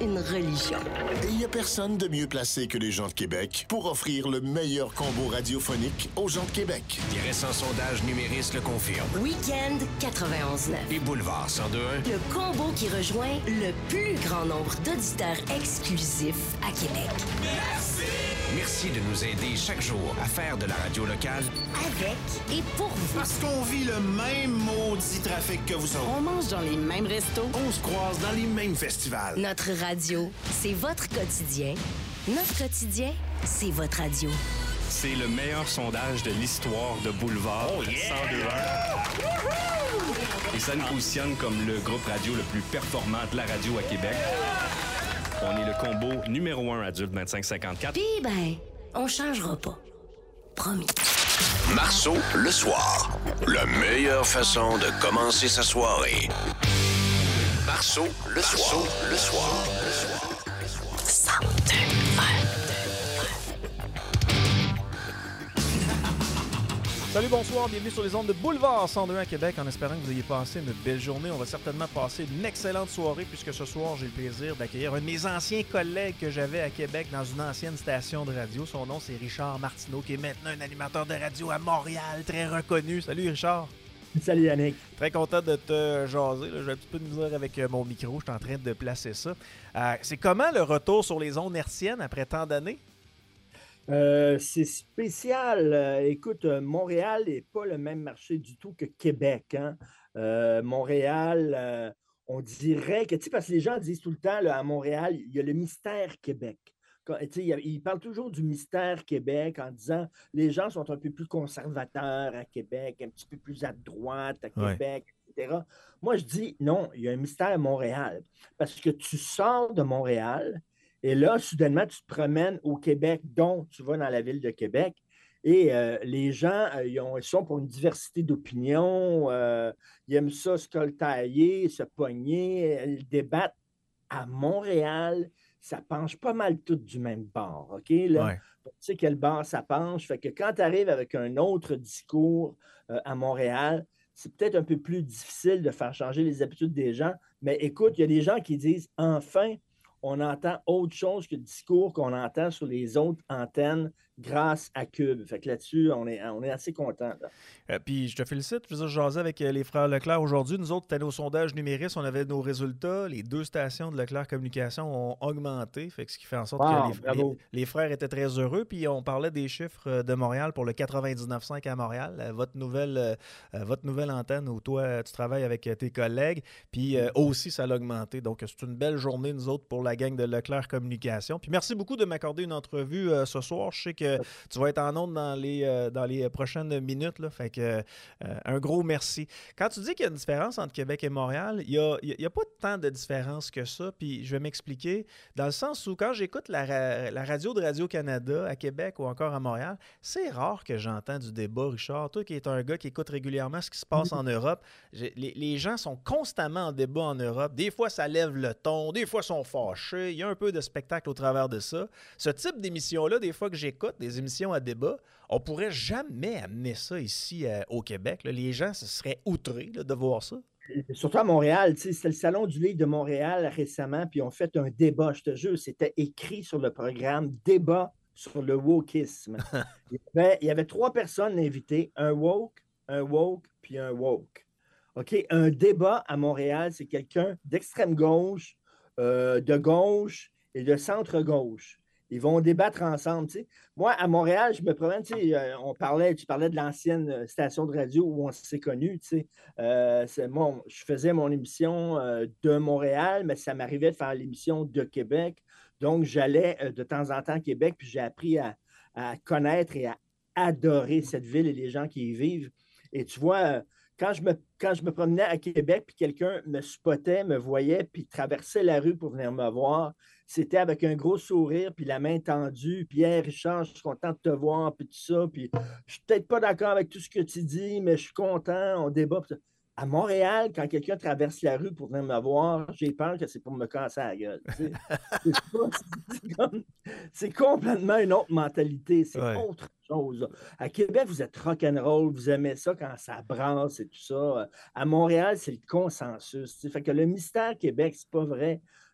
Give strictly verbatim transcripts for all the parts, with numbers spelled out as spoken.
une religion. Et il n'y a personne de mieux placé que les gens de Québec pour offrir le meilleur combo radiophonique aux gens de Québec. Les récents sondages numéristes le confirment. Week-end quatre-vingt-onze neuf. Et Boulevard cent deux un. Le combo qui rejoint le plus grand nombre d'auditeurs exclusifs à Québec. Merci! Merci de nous aider chaque jour à faire de la radio locale avec et pour vous. Parce qu'on vit le même maudit trafic que vous autres. On mange dans les mêmes restos. On se croise dans les mêmes festivals. Notre radio, c'est votre quotidien. Notre quotidien, c'est votre radio. C'est le meilleur sondage de l'histoire de Boulevard. Oh yeah! cent deux un. Et ça nous positionne comme le groupe radio le plus performant de la radio à Québec. On est le combo numéro un adulte vingt-cinq cinquante-quatre. Puis ben, on changera pas. Promis. Marceau, le soir. La meilleure façon de commencer sa soirée. Marceau, le soir. Le soir. Le soir. cent deux un. Salut, bonsoir, bienvenue sur les ondes de Boulevard cent deux à Québec, en espérant que vous ayez passé une belle journée. On va certainement passer une excellente soirée, puisque ce soir, j'ai le plaisir d'accueillir un de mes anciens collègues que j'avais à Québec dans une ancienne station de radio. Son nom, c'est Richard Martineau, qui est maintenant un animateur de radio à Montréal, très reconnu. Salut, Richard. Salut, Yannick. Très content de te jaser. Là. J'ai un petit peu de misère avec mon micro, je suis en train de placer ça. Euh, c'est comment le retour sur les ondes hertziennes après tant d'années? Euh, c'est spécial. Euh, écoute, euh, Montréal n'est pas le même marché du tout que Québec. Hein? Euh, Montréal, euh, on dirait que, tu sais, parce que les gens disent tout le temps, là, à Montréal, il y a le mystère Québec. Quand, ils parlent toujours du mystère Québec en disant les gens sont un peu plus conservateurs à Québec, un petit peu plus à droite à Québec, ouais. et cetera. Moi, je dis non, il y a un mystère à Montréal. Parce que tu sors de Montréal, et là, soudainement, tu te promènes au Québec, dont tu vas dans la ville de Québec, et euh, les gens, euh, ils, ont, ils sont pour une diversité d'opinions, euh, ils aiment ça se coltailler, se pogner, ils débattent. À Montréal, ça penche pas mal tout du même bord, OK? Là, ouais. Tu sais quel bord ça penche, fait que quand tu arrives avec un autre discours euh, à Montréal, c'est peut-être un peu plus difficile de faire changer les habitudes des gens, mais écoute, il y a des gens qui disent « Enfin, on entend autre chose que le discours qu'on entend sur les autres antennes grâce à Cube. » Fait que là-dessus, on est, on est assez contents. Euh, puis je te félicite. Je veux dire, je jasais avec les frères Leclerc aujourd'hui. Nous autres, c'était nos sondages numéristes. On avait nos résultats. Les deux stations de Leclerc Communication ont augmenté. Fait que ce qui fait en sorte wow, que les, les, les frères étaient très heureux. Puis on parlait des chiffres de Montréal pour le quatre-vingt-dix-neuf virgule cinq à Montréal. Euh, votre, nouvelle, euh, votre nouvelle antenne où toi, tu travailles avec tes collègues. Puis euh, aussi, ça a augmenté. Donc, c'est une belle journée, nous autres, pour la gang de Leclerc Communication. Puis merci beaucoup de m'accorder une entrevue euh, ce soir. Je sais que tu vas être en onde dans les, euh, dans les prochaines minutes. Là, fait que euh, un gros merci. Quand tu dis qu'il y a une différence entre Québec et Montréal, il n'y a, a, a pas tant de différence que ça. Puis je vais m'expliquer. Dans le sens où quand j'écoute la, la radio de Radio-Canada à Québec ou encore à Montréal, c'est rare que j'entends du débat, Richard. Toi qui es un gars qui écoute régulièrement ce qui se passe en Europe, les, les gens sont constamment en débat en Europe. Des fois, ça lève le ton. Des fois, ils sont fâchés. Il y a un peu de spectacle au travers de ça. Ce type d'émission-là, des fois que j'écoute, des émissions à débat, on pourrait jamais amener ça ici euh, au Québec. Là. Les gens se seraient outrés là, de voir ça. Surtout à Montréal, c'était le Salon du livre de Montréal récemment, puis ils ont fait un débat, je te jure, c'était écrit sur le programme « Débat sur le wokisme ». il, y avait, il y avait trois personnes invitées, un woke, un woke, puis un woke. OK? Un débat à Montréal, c'est quelqu'un d'extrême gauche, euh, de gauche et de centre-gauche. Ils vont débattre ensemble. Tu sais. Moi, à Montréal, je me promène, tu sais, euh, on parlait, tu parlais de l'ancienne station de radio où on s'est connus. Tu sais. euh, moi, je faisais mon émission euh, de Montréal, mais ça m'arrivait de faire l'émission de Québec. Donc, j'allais euh, de temps en temps à Québec, puis j'ai appris à, à connaître et à adorer cette ville et les gens qui y vivent. Et tu vois, euh, quand je me, quand je me promenais à Québec, puis quelqu'un me spottait, me voyait, puis traversait la rue pour venir me voir, c'était avec un gros sourire, puis la main tendue. Pierre, Richard, je suis content de te voir, puis tout ça. Puis je suis peut-être pas d'accord avec tout ce que tu dis, mais je suis content, on débat. À Montréal, quand quelqu'un traverse la rue pour venir me voir, j'ai peur que c'est pour me casser la gueule. C'est, pas, c'est, comme, c'est complètement une autre mentalité. C'est ouais. autre chose. À Québec, vous êtes rock'n'roll, vous aimez ça quand ça brasse et tout ça. À Montréal, c'est le consensus. T'sais. Fait que le mystère Québec, c'est pas vrai.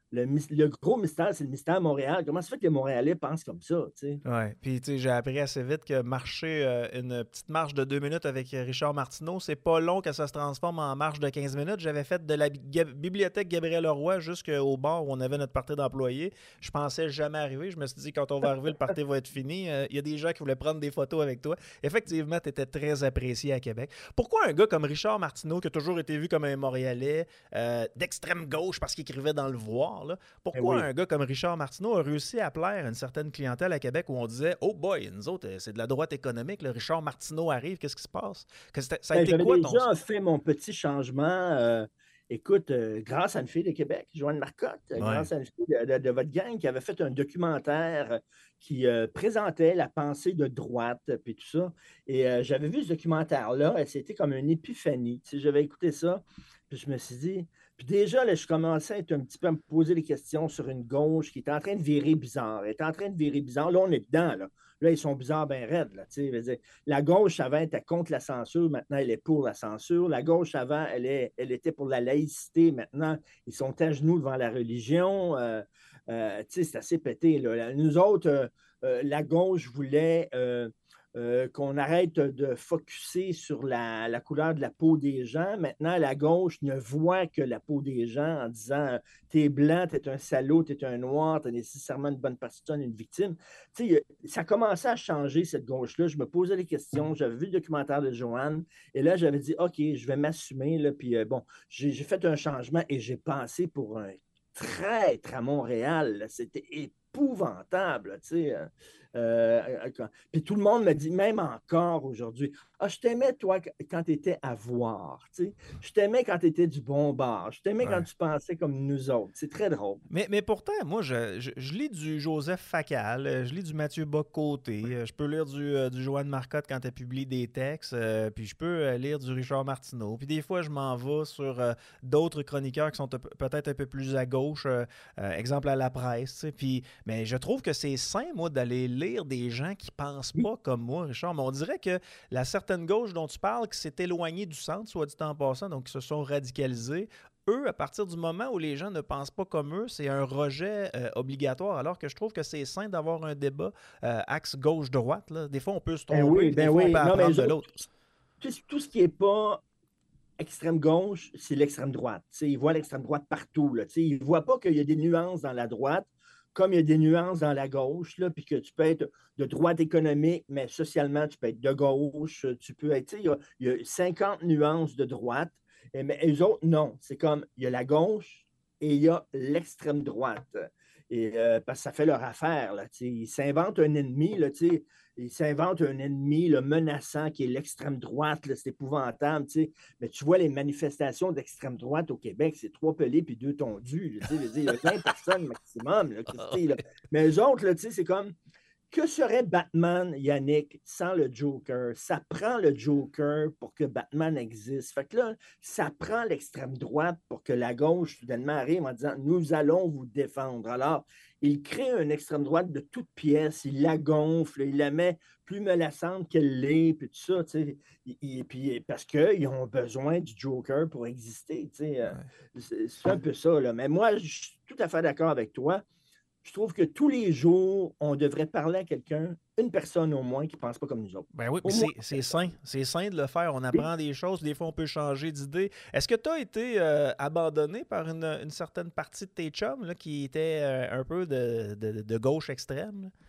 Le, le gros mystère, c'est le mystère Montréal. Comment ça fait que les Montréalais pensent comme ça, tu sais? Oui, puis tu sais, j'ai appris assez vite que marcher euh, une petite marche de deux minutes avec Richard Martineau, c'est pas long que ça se transforme en marche de quinze minutes. J'avais fait de la bi- bibliothèque Gabriel-Leroy jusqu'au bar où on avait notre party d'employés. Je pensais jamais arriver. Je me suis dit, quand on va arriver, le party va être fini. Il euh, y a des gens qui voulaient prendre des photos avec toi. Effectivement, tu étais très apprécié à Québec. Pourquoi un gars comme Richard Martineau, qui a toujours été vu comme un Montréalais, euh, d'extrême gauche parce qu'il écrivait dans Le Voir, là, pourquoi oui. un gars comme Richard Martineau a réussi à plaire à une certaine clientèle à Québec où on disait « Oh boy, nous autres, c'est de la droite économique, là, Richard Martineau arrive, qu'est-ce qui se passe? » Que Ça a Ben, été j'avais quoi déjà ton... fait mon petit changement, euh, écoute, euh, grâce à une fille de Québec, Joanne Marcotte, euh, Ouais. grâce à une fille de, de- de votre gang qui avait fait un documentaire euh, qui euh, présentait la pensée de droite, euh, puis tout ça. Et euh, j'avais vu ce documentaire-là, et c'était comme une épiphanie. Tu sais, j'avais écouté ça, puis je me suis dit... Puis déjà, là, je commençais à être un petit peu à me poser des questions sur une gauche qui était en train de virer bizarre. Elle était en train de virer bizarre. Là, on est dedans, là. Là, ils sont bizarres bien raides, là. Tu sais, je veux dire, la gauche, avant, était contre la censure. Maintenant, elle est pour la censure. La gauche, avant, elle, est, elle était pour la laïcité. Maintenant, ils sont à genoux devant la religion. Euh, euh, tu sais, c'est assez pété, là. Nous autres, euh, euh, la gauche voulait... euh, euh, qu'on arrête de focusser sur la, la couleur de la peau des gens. Maintenant, la gauche ne voit que la peau des gens en disant « T'es blanc, t'es un salaud, t'es un noir, t'es nécessairement une bonne personne, une victime. » Tu sais, ça commençait à changer, cette gauche-là. Je me posais des questions. J'avais vu le documentaire de Joanne. Et là, j'avais dit « OK, je vais m'assumer. » Puis euh, bon, j'ai j'ai fait un changement et j'ai pensé pour un traître à Montréal. Là. C'était épouvantable, tu sais. Euh, euh, quand- Puis tout le monde me dit, même encore aujourd'hui, ah, je t'aimais, toi, qu- quand tu étais à voir, tu sais. Je t'aimais quand tu étais du bon bord. Je t'aimais Ouais. quand tu pensais comme nous autres. C'est très drôle. Mais, mais pourtant, moi, je, je, je lis du Joseph Facal, euh, je lis du Mathieu Bock-Côté, euh, je peux lire du, euh, du Joanne Marcotte quand elle publie des textes, euh, puis je peux euh, lire du Richard Martineau. Puis des fois, je m'en vais sur euh, d'autres chroniqueurs qui sont pe- peut-être un peu plus à gauche, euh, euh, exemple à la presse. tu sais. Puis, mais je trouve que c'est sain, moi, d'aller lire des gens qui pensent pas comme moi, Richard. Mais on dirait que la certaine gauche dont tu parles, qui s'est éloignée du centre, soit dit en passant, donc qui se sont radicalisés, eux, à partir du moment où les gens ne pensent pas comme eux, c'est un rejet euh, obligatoire, alors que je trouve que c'est sain d'avoir un débat euh, axe gauche-droite. là. Des fois, on peut se Ben tromper, oui, puis ben des fois, oui. on peut Non, mais apprendre eux de autres, l'autre. tout, tout ce qui n'est pas extrême gauche, c'est l'extrême droite. Tu sais, ils voient l'extrême droite partout. Là. Tu sais, ils ne voient pas qu'il y a des nuances dans la droite, comme il y a des nuances dans la gauche, là, puis que tu peux être de droite économique, mais socialement, tu peux être de gauche. Tu peux être, tu sais, il y a, il y a cinquante nuances de droite. Et, mais eux autres, non. C'est comme, il y a la gauche et il y a l'extrême droite. Et, euh, parce que ça fait leur affaire. Là, tu sais. Ils s'inventent un ennemi. Là, tu sais. Ils s'inventent un ennemi là, menaçant qui est l'extrême droite. là, C'est épouvantable. tu sais. Mais tu vois les manifestations d'extrême droite au Québec, c'est trois pelés puis deux tondus. là, tu sais. Je veux dire, Il y a vingt personnes maximum. Là, Christy, là. Mais eux autres, là, tu sais, c'est comme que serait Batman, Yannick, sans le Joker? Ça prend le Joker pour que Batman existe. Fait que là, ça prend l'extrême droite pour que la gauche, soudainement, arrive en disant « Nous allons vous défendre ». Alors, il crée une extrême droite de toutes pièces, il la gonfle, il la met plus menaçante qu'elle l'est, puis tout ça, tu sais. Et- et puis, parce qu'ils ont besoin du Joker pour exister, tu sais. euh, C'est c'est un peu ça, là. Mais moi, je suis tout à fait d'accord avec toi. Je trouve que tous les jours, on devrait parler à quelqu'un, une personne au moins, qui ne pense pas comme nous autres. Ben oui, Au puis moins. c'est c'est sain. C'est sain de le faire. On apprend des choses. Des fois, on peut changer d'idée. Est-ce que tu as été euh, abandonné par une, une certaine partie de tes chums là, qui étaient euh, un peu de, de- de gauche extrême? là?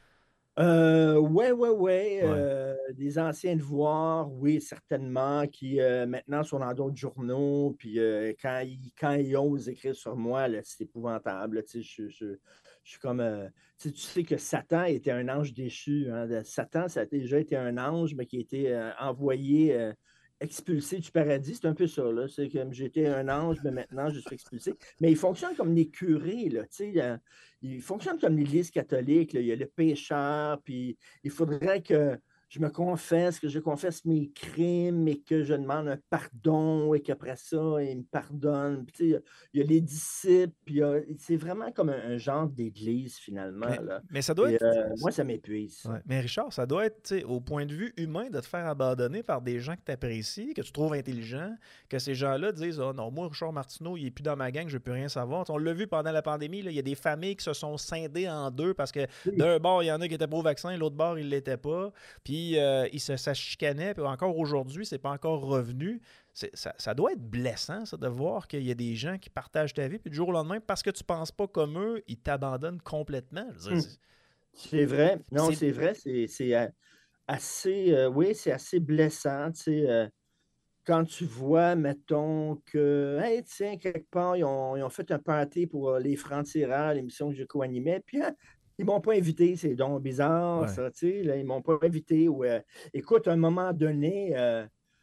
Euh, ouais, ouais, ouais. Ouais. euh, des anciens devoirs, oui, certainement, qui euh, maintenant sont dans d'autres journaux. Puis euh, quand, ils, quand ils osent écrire sur moi, là, c'est épouvantable. là, tu sais, Je, je- je suis comme. euh, tu sais tu sais que Satan était un ange déchu. hein. De- Satan, ça a déjà été un ange, mais qui a été euh, envoyé, euh, expulsé du paradis. C'est un peu ça. là. C'est comme j'étais un ange, mais maintenant je suis expulsé. Mais il fonctionne comme les curés. Là, tu sais, euh, il fonctionne comme l'Église catholique. là. Il y a le pécheur, puis il faudrait que je me confesse, que je confesse mes crimes et que je demande un pardon et qu'après ça, il me pardonne. Puis, tu sais, il y a il y a les disciples, puis il y a c'est vraiment comme un un genre d'église finalement, Mais, là. mais ça doit Et être. heu, moi, ça m'épuise, ça. Ouais. Mais Richard, ça doit être, tu sais, au point de vue humain, de te faire abandonner par des gens que tu apprécies, que tu trouves intelligents, que ces gens-là disent oh non, moi, Richard Martineau, il n'est plus dans ma gang, je ne veux plus rien savoir. On l'a vu pendant la pandémie, là, il y a des familles qui se sont scindées en deux parce que Oui. d'un bord, il y en a qui étaient pro-vaccin, l'autre bord, ils ne l'étaient pas. Puis euh, ils se ça se chicanaient. Puis encore aujourd'hui, c'est pas encore revenu. C'est- Ça, ça doit être blessant, ça, de voir qu'il y a des gens qui partagent ta vie, puis du jour au lendemain, parce que tu penses pas comme eux, ils t'abandonnent complètement. Je veux dire, Hum. c'est- C'est vrai. Non, c'est- c'est vrai, c'est c'est, heu, assez, heu, oui, c'est assez blessant, tu sais, heu, quand tu vois, mettons que, hey, tiens, quelque part, ils ont ils ont fait un party pour, heu, les francs-tireurs, l'émission que je co-animais, puis, ah, ils m'ont pas invité, c'est donc bizarre Ouais. ça, tu sais, là, ils m'ont pas invité ou, heu, écoute, à un moment donné, heu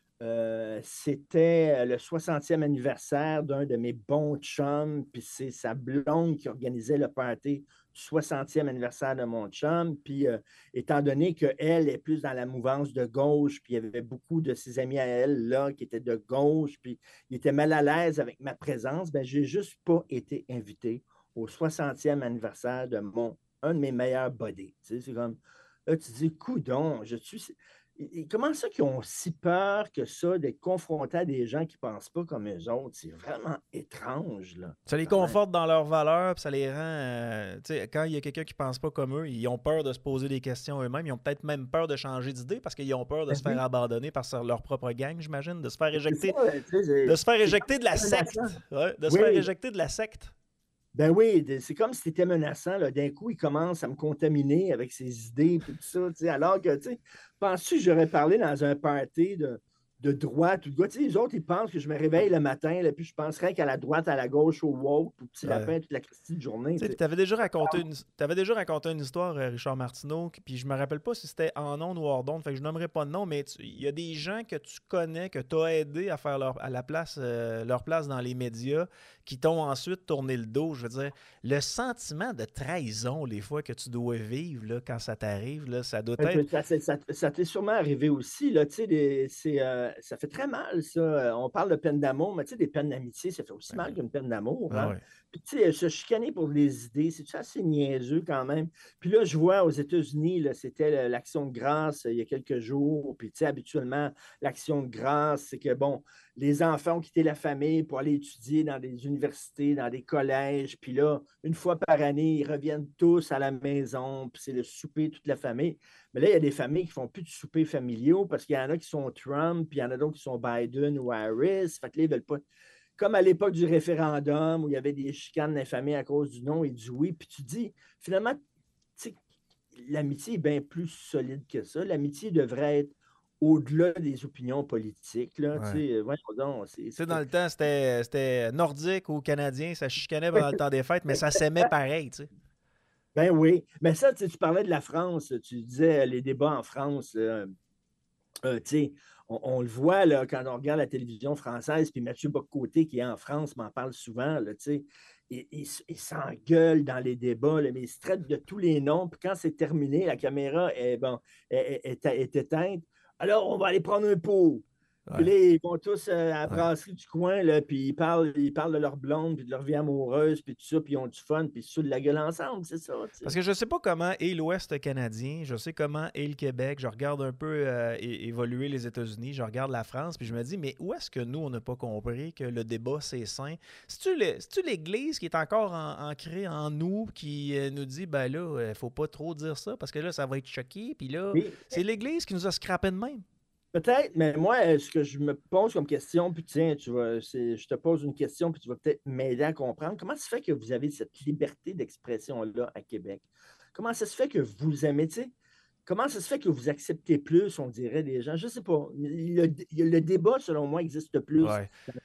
heu, c'était le soixantième anniversaire d'un de mes bons chums, puis c'est sa blonde qui organisait le party du soixantième anniversaire de mon chum. Puis, heu, étant donné qu'elle est plus dans la mouvance de gauche, puis il y avait beaucoup de ses amis à elle, là, qui étaient de gauche, puis ils étaient mal à l'aise avec ma présence, ben, j'ai juste pas été invité au soixantième anniversaire de mon un de mes meilleurs buddies. Tu sais, c'est comme là, tu te dis: «Coudon, je suis» et et comment ça qu'ils ont si peur que ça d'être confrontés à des gens qui pensent pas comme eux autres? C'est vraiment étrange, là, Ça les quand même. conforte dans leurs valeurs, puis ça les rend. euh, tu sais, quand il y a quelqu'un qui pense pas comme eux, ils ont peur de se poser des questions eux-mêmes. Ils ont peut-être même peur de changer d'idée parce qu'ils ont peur de Ben se faire oui, abandonner par sa- leur propre gang, j'imagine, de se faire c'est ça, éjecter, tu sais, c'est de se faire c'est éjecter de la comme secte. menaçant. Ouais, de se faire Oui. éjecter de la secte. Ben oui, de c'est comme si tu étais menaçant, là. D'un coup, il commence à me contaminer avec ses idées puis tout ça, tu sais, alors que, tu sais, penses-tu que j'aurais parlé dans un party de de droite ou de gauche? Tu sais, les autres, ils pensent que je me réveille le matin, là, puis je penserais qu'à la droite, à la gauche, au woke, au petit Ouais. lapin toute la christie de journée, Tu tu sais. sais, avais déjà raconté une, t'avais déjà raconté une histoire, euh, Richard Martineau, qui- puis je me rappelle pas si c'était en ondes ou hors d'ondes, fait que je nommerai pas de nom, mais tu- il y a des gens que tu connais, que tu as aidé à faire leur, à la place, euh, leur place dans les médias, qui t'ont ensuite tourné le dos. Je veux dire, le sentiment de trahison, les fois que tu dois vivre là, quand ça t'arrive, là, ça doit Un peu, être. ça c'est ça ça t'est sûrement arrivé aussi, là, tu sais, des c'est, heu, ça fait très mal ça, heu, on parle de peine d'amour, mais tu sais, des peines d'amitié, ça fait aussi mal Ouais. qu'une peine d'amour, Ah hein. ouais. Puis tu sais, se chicaner pour des idées, c'est assez niaiseux quand même. Puis là, je vois aux États-Unis, là, c'était le l'Action de grâce, heu, il y a quelques jours, puis tu sais, habituellement, l'Action de grâce, c'est que bon, les enfants ont quitté la famille pour aller étudier dans des universités, dans des collèges, puis là, une fois par année, ils reviennent tous à la maison, puis c'est le souper, toute la famille. Mais là, il y a des familles qui font plus de soupers familiaux parce qu'il y en a qui sont Trump, puis il y en a d'autres qui sont Biden ou Harris. Fait que là, ils veulent pas. Comme à l'époque du référendum où il y avait des chicanes dans les familles à cause du non et du oui. Puis tu dis, finalement, tu sais, l'amitié est bien plus solide que ça. L'amitié devrait être au-delà des opinions politiques. Là, tu Ouais. sais, voyons donc, c'est Tu sais, c'est dans que- le temps, c'était c'était nordique ou canadien, ça chicanait pendant le temps des fêtes, mais ça s'aimait pareil, tu sais. Ben oui. Mais ça, tu sais, tu parlais de la France, tu disais euh, les débats en France. euh, Euh, tu sais, on, on le voit là, quand on regarde la télévision française, puis Mathieu Bock-Côté, qui est en France, m'en parle souvent, là, tu sais, il, il s- il s'engueule dans les débats, là, mais il se traite de tous les noms, puis quand c'est terminé, la caméra est, bon, est, est- est- est éteinte. Alors, on va aller prendre un pot. Puis là, Ouais. ils vont tous euh, à la Ouais. brasserie du coin, là, puis ils parlent, ils parlent de leur blonde, puis de leur vie amoureuse, puis tout ça, puis ils ont du fun, puis ils se saoulent la gueule ensemble, c'est ça, tu sais. Parce que je sais pas comment est l'Ouest canadien, je sais comment est le Québec, je regarde un peu euh, é- évoluer les États-Unis, je regarde la France, puis je me dis, mais où est-ce que nous, on n'a pas compris que le débat, c'est sain? C'est-tu le- c'est-tu l'Église qui est encore en- ancrée en nous, qui euh, nous dit, ben là, il faut pas trop dire ça, parce que là, ça va être choqué, puis là, Oui, c'est l'Église qui nous a scrappé de même. peut-être, mais moi, euh, ce que je me pose comme question, puis tiens, tu vas, c'est- je te pose une question, puis tu vas peut-être m'aider à comprendre. Comment ça se fait que vous avez cette liberté d'expression-là à Québec? Comment ça se fait que vous aimez, tu sais, comment ça se fait que vous acceptez plus, on dirait, des gens? Je ne sais pas. Le, le débat, selon moi, existe plus Ouais. dans notre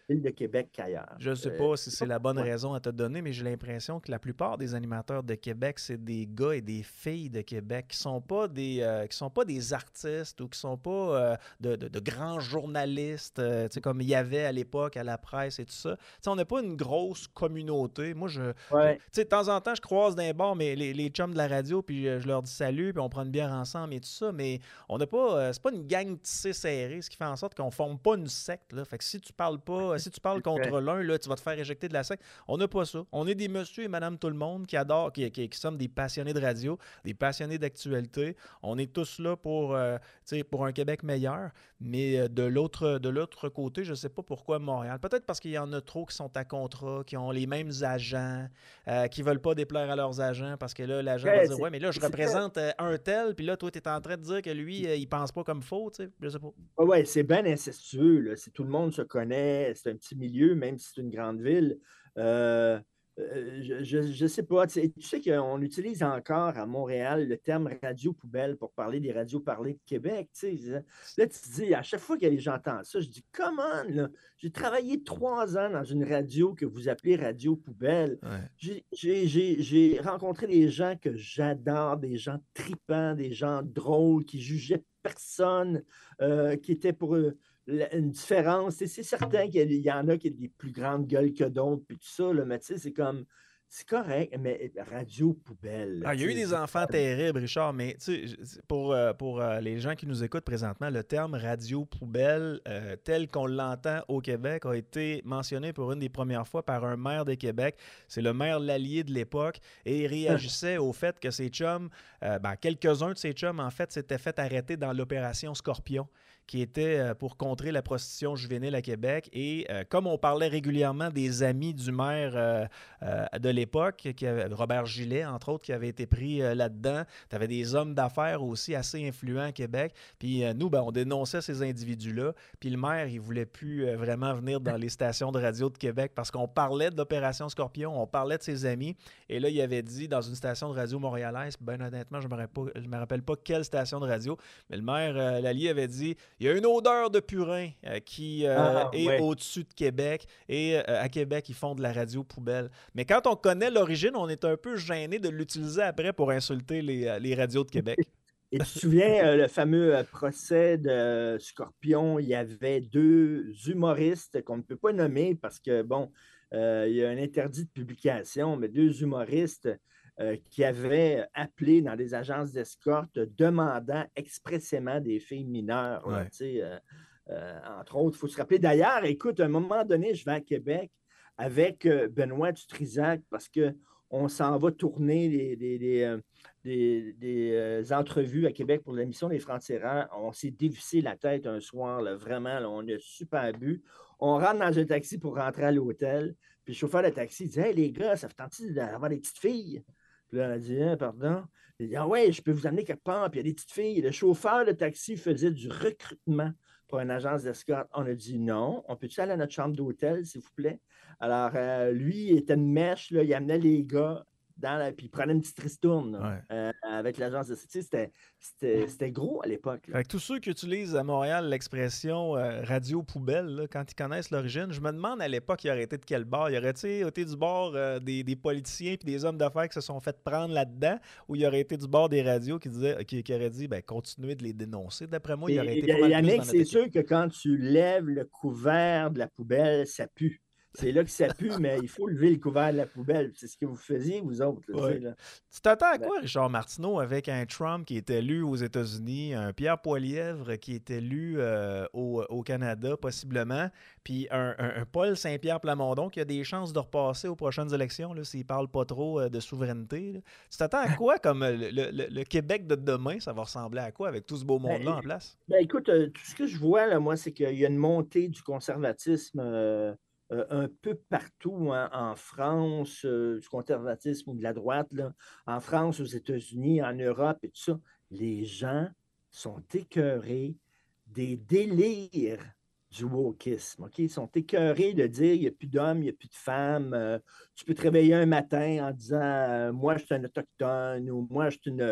ville de Québec qu'ailleurs. Je ne sais Euh, pas si c'est la bonne ouais. raison à te donner, mais j'ai l'impression que la plupart des animateurs de Québec, c'est des gars et des filles de Québec qui sont pas des euh, qui sont pas des artistes ou qui sont pas euh, de, de- de grands journalistes, euh, tu sais, comme il y avait à l'époque à la presse et tout ça. Tu sais, on n'a pas une grosse communauté. Moi, je, je- Ouais. tu sais, de temps en temps, je croise d'un bar mais les, les chums de la radio, puis euh, je leur dis salut, puis on prend une bière ensemble et tout ça, mais on n'a pas, euh, c'est pas une gang tissée serrée, ce qui fait en sorte qu'on forme pas une secte, là. Fait que si tu parles pas, si tu parles contre l'un, là, tu vas te faire éjecter de la secte. On n'a pas ça. On est des monsieur et madame tout le monde qui adorent, qui, qui, qui sommes des passionnés de radio, des passionnés d'actualité. On est tous là pour, euh, tu sais, pour un Québec meilleur, mais euh, de l'autre, de l'autre côté, je sais pas pourquoi Montréal. Peut-être parce qu'il y en a trop qui sont à contrat, qui ont les mêmes agents, euh, qui veulent pas déplaire à leurs agents, parce que là, l'agent va Ouais, dire, c'est- ouais, mais là, je c'est- représente euh, un tel, puis là, toi, tu es en train de dire que lui, euh, il pense pas comme faux, tu sais, je sais pas. Ouais, ouais, c'est bien incestueux, là. C'est, tout le monde se connaît, c'est un petit milieu, même si c'est une grande ville. Euh, euh, je ne sais pas. Tu sais, tu sais qu'on utilise encore à Montréal le terme radio poubelle pour parler des radios parlées de Québec. Tu sais. Là, tu te dis, à chaque fois que j'entends ça, je dis, comment, là? J'ai travaillé trois ans dans une radio que vous appelez radio poubelle. Ouais. J'ai- J'ai j'ai- j'ai rencontré des gens que j'adore, des gens tripants, des gens drôles qui jugeaient personne, euh, qui étaient pour eux la- une différence. Et c'est certain qu'il y en a qui ont des plus grandes gueules que d'autres, puis tout ça, là, mais tu sais, c'est comme, c'est correct, mais radio poubelle. Ah, il y a eu tu sais, des enfants terribles, Richard, mais tu sais, pour, euh, pour euh, les gens qui nous écoutent présentement, le terme radio poubelle, euh, tel qu'on l'entend au Québec, a été mentionné pour une des premières fois par un maire de Québec. C'est le maire Lallier de l'époque, et il réagissait au fait que ses chums, euh, ben, quelques-uns de ses chums, en fait, s'étaient fait arrêter dans l'opération Scorpion, qui était euh, pour contrer la prostitution juvénile à Québec. Et euh, comme on parlait régulièrement des amis du maire euh, euh, de l'époque, qui avait, Robert Gillet, entre autres, qui avait été pris euh, là-dedans, tu avais des hommes d'affaires aussi assez influents à Québec. Puis euh, nous, ben, on dénonçait ces individus-là. Puis le maire, il ne voulait plus euh, vraiment venir dans les stations de radio de Québec parce qu'on parlait de l'opération Scorpion, on parlait de ses amis. Et là, il avait dit dans une station de radio montréalaise, ben honnêtement, je ne me, rappelle pas- je me rappelle pas quelle station de radio, mais le maire euh, Lallier avait dit il y a une odeur de purin euh, qui euh, Ah, est ouais. au-dessus de Québec. Et euh, à Québec, ils font de la radio poubelle. Mais quand on connaît l'origine, on est un peu gêné de l'utiliser après pour insulter les, euh, les radios de Québec. Et tu te souviens, euh, le fameux euh, procès de Scorpion, il y avait deux humoristes qu'on ne peut pas nommer parce que, bon, euh, il y a un interdit de publication, mais deux humoristes euh, qui avaient appelé dans des agences d'escorte demandant expressément des filles mineures. Là, Ouais. tu sais, euh, euh, entre autres, il faut se rappeler. D'ailleurs, écoute, à un moment donné, je vais à Québec avec euh, Benoît Dutrisac parce qu'on s'en va tourner les, les- les, euh, des, des, euh, entrevues à Québec pour l'émission Les Francs-Tireurs. On s'est dévissé la tête un soir, là, vraiment, là, on a super bu. On rentre dans un taxi pour rentrer à l'hôtel. Puis le chauffeur de taxi dit Hey les gars, ça fait tenter d'avoir des petites filles. Puis là, on a dit Ah, pardon. Il dit Ah ouais, je peux vous amener quelque part. Puis il y a des petites filles. Le chauffeur de taxi faisait du recrutement pour une agence d'escorte. On a dit non, on peut-tu aller à notre chambre d'hôtel, s'il vous plaît? Alors, euh, lui, il était une mèche, là, il amenait les gars dans la... puis il prenait une petite ristourne là, Ouais. euh, avec l'agence de... Tu sais, c'était, c'était, c'était gros à l'époque. là. Fait que tous ceux qui utilisent à Montréal l'expression euh, radio poubelle, là, quand ils connaissent l'origine, je me demande à l'époque, il aurait été de quel bord? Il aurait été du bord euh, des, des politiciens puis des hommes d'affaires qui se sont fait prendre là-dedans, ou il aurait été du bord des radios qui, disaient, qui, qui auraient dit ben, continuez de les dénoncer? D'après moi, il aurait Et, été pas mal plus Yannick, dans c'est notre équipe. sûr que quand tu lèves le couvert de la poubelle, ça pue. C'est là que ça pue, mais il faut lever le couvert de la poubelle. C'est ce que vous faisiez, vous autres. Là, tu Ouais. sais, là. Tu t'attends à Ben- quoi, Richard Martineau, avec un Trump qui est élu aux États-Unis, un Pierre Poilievre qui est élu euh, au, au Canada, possiblement, puis un, un- un Paul Saint-Pierre Plamondon qui a des chances de repasser aux prochaines élections, là, s'il ne parle pas trop euh, de souveraineté. Là. Tu t'attends à quoi, comme euh, le, le- le Québec de demain, ça va ressembler à quoi avec tout ce beau monde-là Ben, en place? Ben, écoute, euh, tout ce que je vois, là, moi, c'est qu'il y a une montée du conservatisme euh, euh, un peu partout hein, en France, euh, du conservatisme ou de la droite, là, en France, aux États-Unis, en Europe et tout ça. Les gens sont écœurés des délires du wokisme. OK? Ils sont écœurés de dire il n'y a plus d'hommes, il n'y a plus de femmes. euh, tu peux te réveiller un matin en disant euh, moi, je suis un autochtone ou moi, je suis une,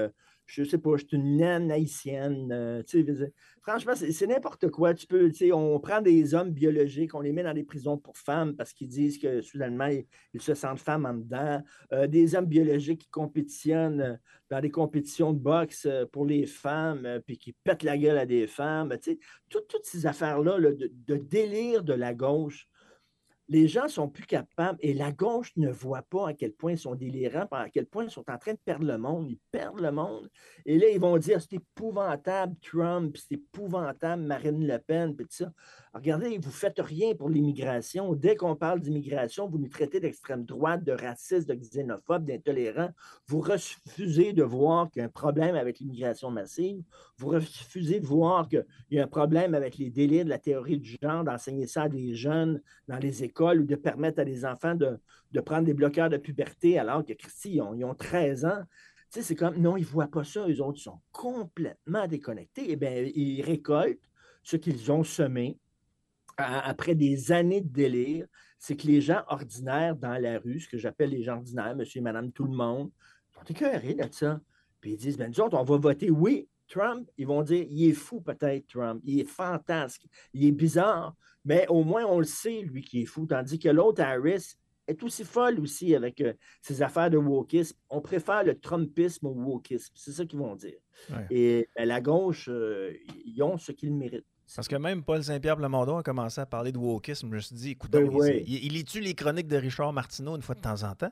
je sais pas, je suis une naine haïtienne. Euh, tu sais, franchement, c'est, c'est n'importe quoi. Tu peux, tu sais, on prend des hommes biologiques, on les met dans des prisons pour femmes parce qu'ils disent que soudainement, ils, ils se sentent femmes en dedans. Euh, des hommes biologiques qui compétitionnent dans des compétitions de boxe pour les femmes, euh, puis qui pètent la gueule à des femmes. Tu sais, tout, toutes ces affaires-là là, de, de délire de la gauche. Les gens ne sont plus capables et la gauche ne voit pas à quel point ils sont délirants, à quel point ils sont en train de perdre le monde. Ils perdent le monde. Et là, ils vont dire c'est épouvantable Trump, c'est épouvantable Marine Le Pen, puis tout ça. Alors, regardez, vous ne faites rien pour l'immigration. Dès qu'on parle d'immigration, vous nous traitez d'extrême droite, de raciste, de xénophobe, d'intolérant. Vous refusez de voir qu'il y a un problème avec l'immigration massive. Vous refusez de voir qu'il y a un problème avec les délires de la théorie du genre, d'enseigner ça à des jeunes dans les écoles ou de permettre à des enfants de, de prendre des bloqueurs de puberté alors que, Christy, ils ont, ils ont treize ans. Tu sais, c'est comme, non, ils ne voient pas ça. Eux autres, ils sont complètement déconnectés. Eh bien, ils récoltent ce qu'ils ont semé à, après des années de délire. C'est que les gens ordinaires dans la rue, ce que j'appelle les gens ordinaires, monsieur et madame, tout le monde, sont écœurés de ça. Puis ils disent, ben nous autres, on va voter oui. Trump, ils vont dire, il est fou peut-être, Trump, il est fantasque, il est bizarre, mais au moins on le sait, lui, qui est fou, tandis que l'autre, Harris, est aussi folle aussi avec euh, ses affaires de wokisme. On préfère le Trumpisme au wokisme, c'est ça qu'ils vont dire. Ouais. Et ben, la gauche, euh, ils ont ce qu'ils méritent. Parce que même Paul Saint-Pierre Plamondon a commencé à parler de wokisme. Je me suis dit, écoute, oui, oui. il, il lit-tu les chroniques de Richard Martineau une fois de temps en temps?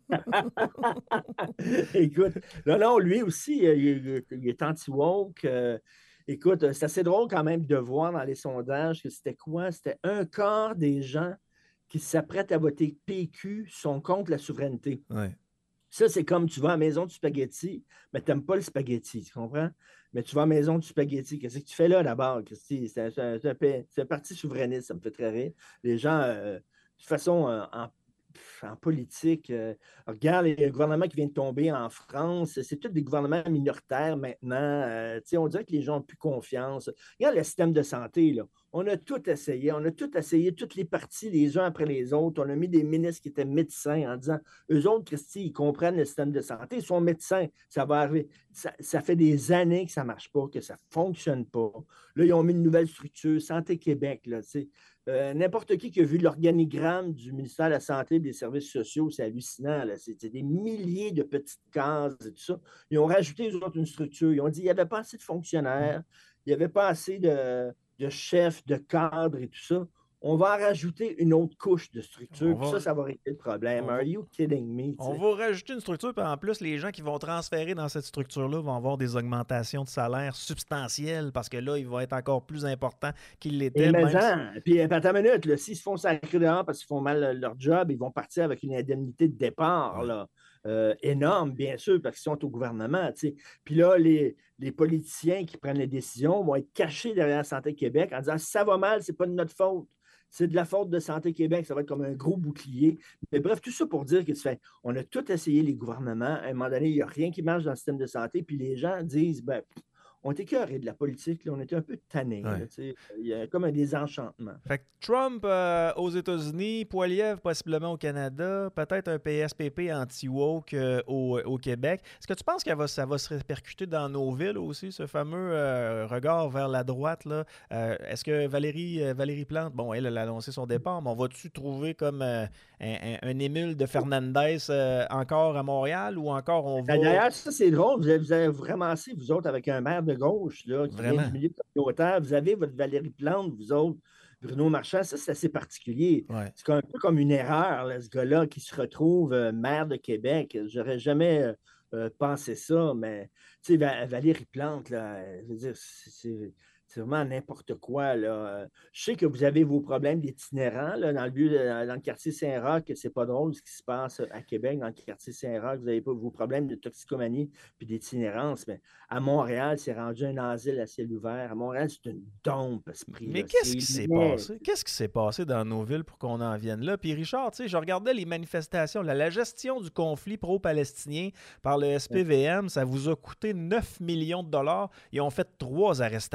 Écoute, non, non, lui aussi, il, il est anti-woke. Euh, écoute, c'est assez drôle quand même de voir dans les sondages que c'était quoi? C'était un quart des gens qui s'apprêtent à voter P Q sont contre la souveraineté. Ouais. Ça, c'est comme tu vas à la maison du spaghetti, mais tu n'aimes pas le spaghetti, tu comprends? Mais tu vas à la maison du spaghetti, qu'est-ce que tu fais là d'abord, Christy? C'est un, c'est un, c'est un parti souverainiste, ça me fait très rire. Les gens, euh, de toute façon, euh, en, en politique, euh, regarde le gouvernement qui vient de tomber en France, c'est tous des gouvernements minoritaires maintenant. Euh, on dirait que les gens n'ont plus confiance. Regarde le système de santé, là. On a tout essayé, on a tout essayé, toutes les parties, les uns après les autres. On a mis des ministres qui étaient médecins en disant, eux autres, Christy, ils comprennent le système de santé, ils sont médecins, ça va arriver. Ça, ça fait des années que ça ne marche pas, que ça ne fonctionne pas. Là, ils ont mis une nouvelle structure, Santé Québec, là, tu sais. Euh, n'importe qui qui a vu l'organigramme du ministère de la Santé et des Services sociaux, c'est hallucinant. Là. C'est, c'est des milliers de petites cases et tout ça. Ils ont rajouté, eux autres, une structure. Ils ont dit qu'il n'y avait pas assez de fonctionnaires, il n'y avait pas assez de... de chefs, de cadres et tout ça, on va en rajouter une autre couche de structure. Va... Puis ça, ça va régler le problème. On Are va... you kidding me? On t'sais? va rajouter une structure, puis en plus, les gens qui vont transférer dans cette structure-là vont avoir des augmentations de salaire substantielles parce que là, ils vont être encore plus importants qu'ils l'étaient. Et même si... Puis, attends une minute, là, s'ils se font sacrer dehors parce qu'ils font mal leur job, ils vont partir avec une indemnité de départ, là. Euh, énorme, bien sûr, parce qu'ils sont au gouvernement. T'sais. Puis là, les, les politiciens qui prennent les décisions vont être cachés derrière Santé Québec en disant si ça va mal, c'est pas de notre faute. C'est de la faute de Santé Québec. Ça va être comme un gros bouclier. Mais bref, tout ça pour dire que tu fais, on a tout essayé, les gouvernements. À un moment donné, il n'y a rien qui marche dans le système de santé. Puis les gens disent, ben, on était écœurés de la politique, là, on était un peu tannés. Ouais. Là, il y a comme un désenchantement. Fait que Trump euh, aux États-Unis, Poilievre possiblement au Canada, peut-être un P S P P anti-woke euh, au, au Québec. Est-ce que tu penses que ça va se répercuter dans nos villes aussi, ce fameux euh, regard vers la droite? Là? Euh, est-ce que Valérie, euh, Valérie Plante, bon, elle, elle a annoncé son départ, mais on va-tu trouver comme euh, un, un, un émule de Fernandez euh, encore à Montréal ou encore on va... D'ailleurs, ça, c'est drôle. Vous avez, vous avez vraiment assez, vous autres, avec un maire de gauche, là, qui Vraiment? vient du milieu communautaire. Vous avez votre Valérie Plante, vous autres, Bruno Marchand, ça, c'est assez particulier. Ouais. C'est un peu comme une erreur, là, ce gars-là, qui se retrouve euh, maire de Québec. J'aurais jamais euh, euh, pensé ça, mais, tu sais, Va- Valérie Plante, là, je veux dire, c'est... c'est C'est vraiment n'importe quoi, là. Je sais que vous avez vos problèmes d'itinérants, là, dans le, lieu de- dans le quartier Saint-Roch, c'est pas drôle ce qui se passe à Québec, dans le quartier Saint-Roch. Vous avez pas vos problèmes de toxicomanie puis d'itinérance, mais à Montréal, c'est rendu un asile à ciel ouvert. À Montréal, c'est une dompe, ce prix. Mais qu'est-ce qui s'est passé? Qu'est-ce qui s'est passé dans nos villes pour qu'on en vienne là? Puis Richard, tu sais, je regardais les manifestations, la, la gestion du conflit pro-palestinien par le S P V M, ça vous a coûté neuf millions de dollars. Ils ont fait trois arrestations.